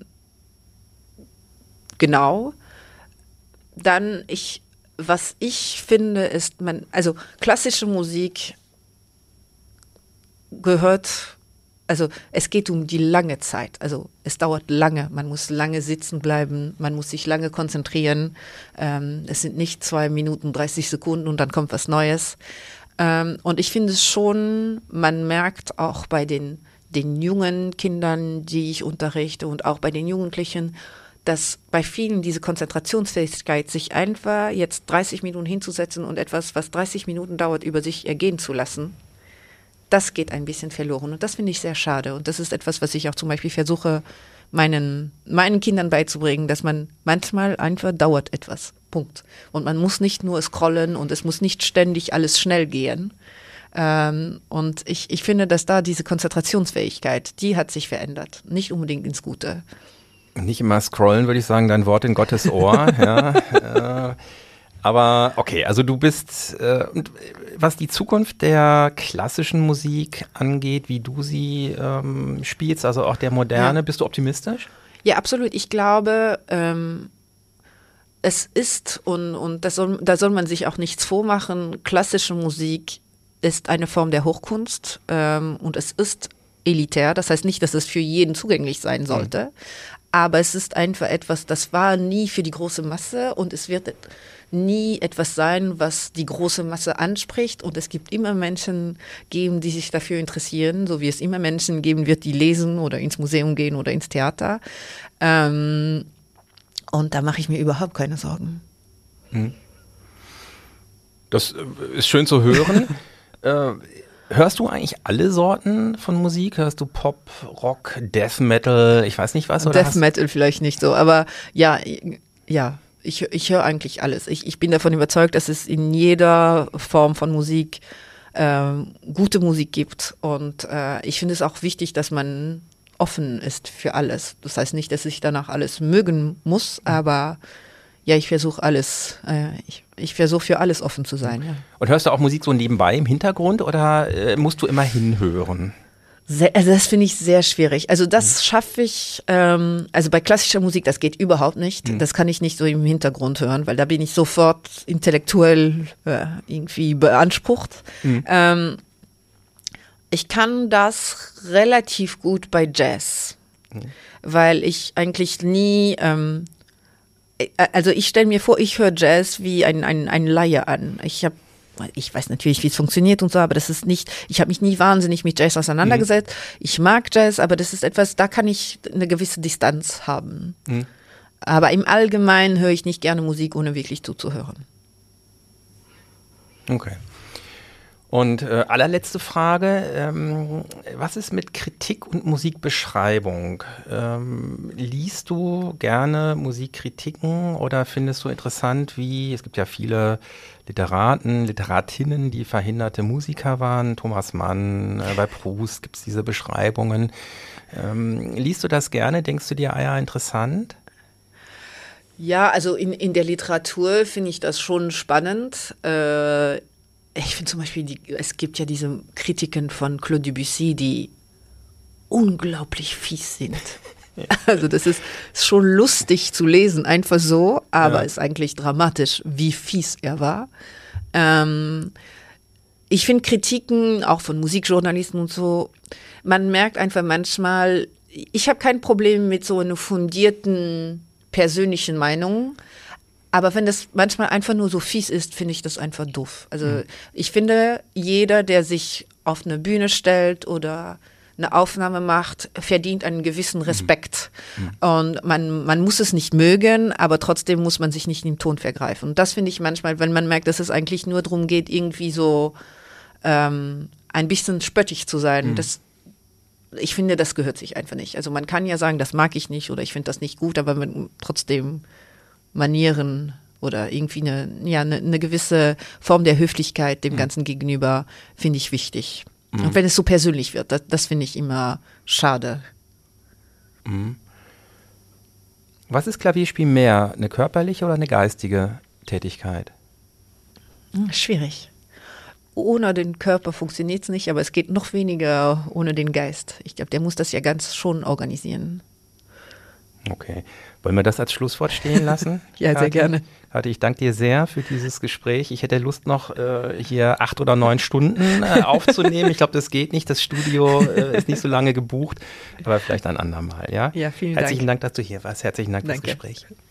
genau, dann ich, was ich finde, ist man, also klassische Musik gehört, also es geht um die lange Zeit, also es dauert lange, man muss lange sitzen bleiben, man muss sich lange konzentrieren, ähm, es sind nicht zwei Minuten, dreißig Sekunden und dann kommt was Neues. Ähm, und ich finde es schon, man merkt auch bei den, den jungen Kindern, die ich unterrichte und auch bei den Jugendlichen, dass bei vielen diese Konzentrationsfähigkeit, sich einfach jetzt dreißig Minuten hinzusetzen und etwas, was dreißig Minuten dauert, über sich ergehen zu lassen, das geht ein bisschen verloren. Und das finde ich sehr schade. Und das ist etwas, was ich auch zum Beispiel versuche, meinen, meinen Kindern beizubringen, dass man manchmal einfach dauert etwas. Punkt. Und man muss nicht nur scrollen und es muss nicht ständig alles schnell gehen. Ähm, und ich, ich finde, dass da diese Konzentrationsfähigkeit, die hat sich verändert. Nicht unbedingt ins Gute. Nicht immer scrollen, würde ich sagen, dein Wort in Gottes Ohr. ja, äh, aber okay, also du bist, äh, was die Zukunft der klassischen Musik angeht, wie du sie ähm, spielst, also auch der Moderne, ja. Bist du optimistisch? Ja, absolut. Ich glaube, ähm, es ist, und, und das soll, da soll man sich auch nichts vormachen, klassische Musik ist eine Form der Hochkunst ähm, und es ist elitär. Das heißt nicht, dass es für jeden zugänglich sein sollte. Mhm. Aber es ist einfach etwas, das war nie für die große Masse und es wird nie etwas sein, was die große Masse anspricht. Und es gibt immer Menschen geben, die sich dafür interessieren, so wie es immer Menschen geben wird, die lesen oder ins Museum gehen oder ins Theater. Ähm, und da mache ich mir überhaupt keine Sorgen. Das ist schön zu hören. äh, Hörst du eigentlich alle Sorten von Musik? Hörst du Pop, Rock, Death Metal, ich weiß nicht was? Oder Death Metal vielleicht nicht so, aber ja, ja, ich, ich höre eigentlich alles. Ich, ich bin davon überzeugt, dass es in jeder Form von Musik äh, gute Musik gibt und äh, ich finde es auch wichtig, dass man offen ist für alles. Das heißt nicht, dass ich danach alles mögen muss, aber ja, ich versuche alles, äh, ich, ich versuche für alles offen zu sein. Ja. Und hörst du auch Musik so nebenbei im Hintergrund oder äh, musst du immer hinhören? Sehr, also das finde ich sehr schwierig. Also das mhm. schaffe ich, ähm, also bei klassischer Musik, das geht überhaupt nicht. Mhm. Das kann ich nicht so im Hintergrund hören, weil da bin ich sofort intellektuell äh, irgendwie beansprucht. Mhm. Ähm, ich kann das relativ gut bei Jazz, mhm. weil ich eigentlich nie... Ähm, Also ich stelle mir vor, ich höre Jazz wie ein, ein, ein Laie an. Ich habe, ich weiß natürlich, wie es funktioniert und so, aber das ist nicht, ich habe mich nie wahnsinnig mit Jazz auseinandergesetzt. Mhm. Ich mag Jazz, aber das ist etwas, da kann ich eine gewisse Distanz haben. Mhm. Aber im Allgemeinen höre ich nicht gerne Musik, ohne wirklich zuzuhören. Okay. Und äh, allerletzte Frage, ähm, was ist mit Kritik und Musikbeschreibung? Ähm, liest du gerne Musikkritiken oder findest du interessant, wie, es gibt ja viele Literaten, Literatinnen, die verhinderte Musiker waren, Thomas Mann, äh, bei Proust gibt es diese Beschreibungen. Ähm, liest du das gerne? Denkst du dir, ah ja, interessant? Ja, also in, in der Literatur finde ich das schon spannend. Äh, ich finde zum Beispiel, die, es gibt ja diese Kritiken von Claude Debussy, die unglaublich fies sind. Ja. Also das ist, ist schon lustig zu lesen, einfach so, aber ja. ist eigentlich dramatisch, wie fies er war. Ähm, ich finde Kritiken, auch von Musikjournalisten und so, man merkt einfach manchmal, ich habe kein Problem mit so einer fundierten persönlichen Meinung, aber wenn das manchmal einfach nur so fies ist, finde ich das einfach doof. Also mhm. ich finde, jeder, der sich auf eine Bühne stellt oder eine Aufnahme macht, verdient einen gewissen Respekt. Mhm. Und man, man muss es nicht mögen, aber trotzdem muss man sich nicht in den Ton vergreifen. Und das finde ich manchmal, wenn man merkt, dass es eigentlich nur darum geht, irgendwie so ähm, ein bisschen spöttisch zu sein. Mhm. Das, ich finde, das gehört sich einfach nicht. Also man kann ja sagen, das mag ich nicht oder ich finde das nicht gut, aber man, trotzdem Manieren oder irgendwie eine, ja, eine, eine gewisse Form der Höflichkeit dem mhm. Ganzen gegenüber finde ich wichtig. Und wenn es so persönlich wird, das, das finde ich immer schade. Mhm. Was ist Klavierspiel mehr, eine körperliche oder eine geistige Tätigkeit? Schwierig. Ohne den Körper funktioniert es nicht, aber es geht noch weniger ohne den Geist. Ich glaube, der muss das ja ganz schon organisieren. Okay. Wollen wir das als Schlusswort stehen lassen? Ja, Kathi? Sehr gerne. Kathi, ich danke dir sehr für dieses Gespräch. Ich hätte Lust, noch äh, hier acht oder neun Stunden äh, aufzunehmen. Ich glaube, das geht nicht. Das Studio äh, ist nicht so lange gebucht, aber vielleicht ein andermal. Ja, ja vielen Herzlichen Dank. Dank, dass du hier warst. Herzlichen Dank für das Gespräch.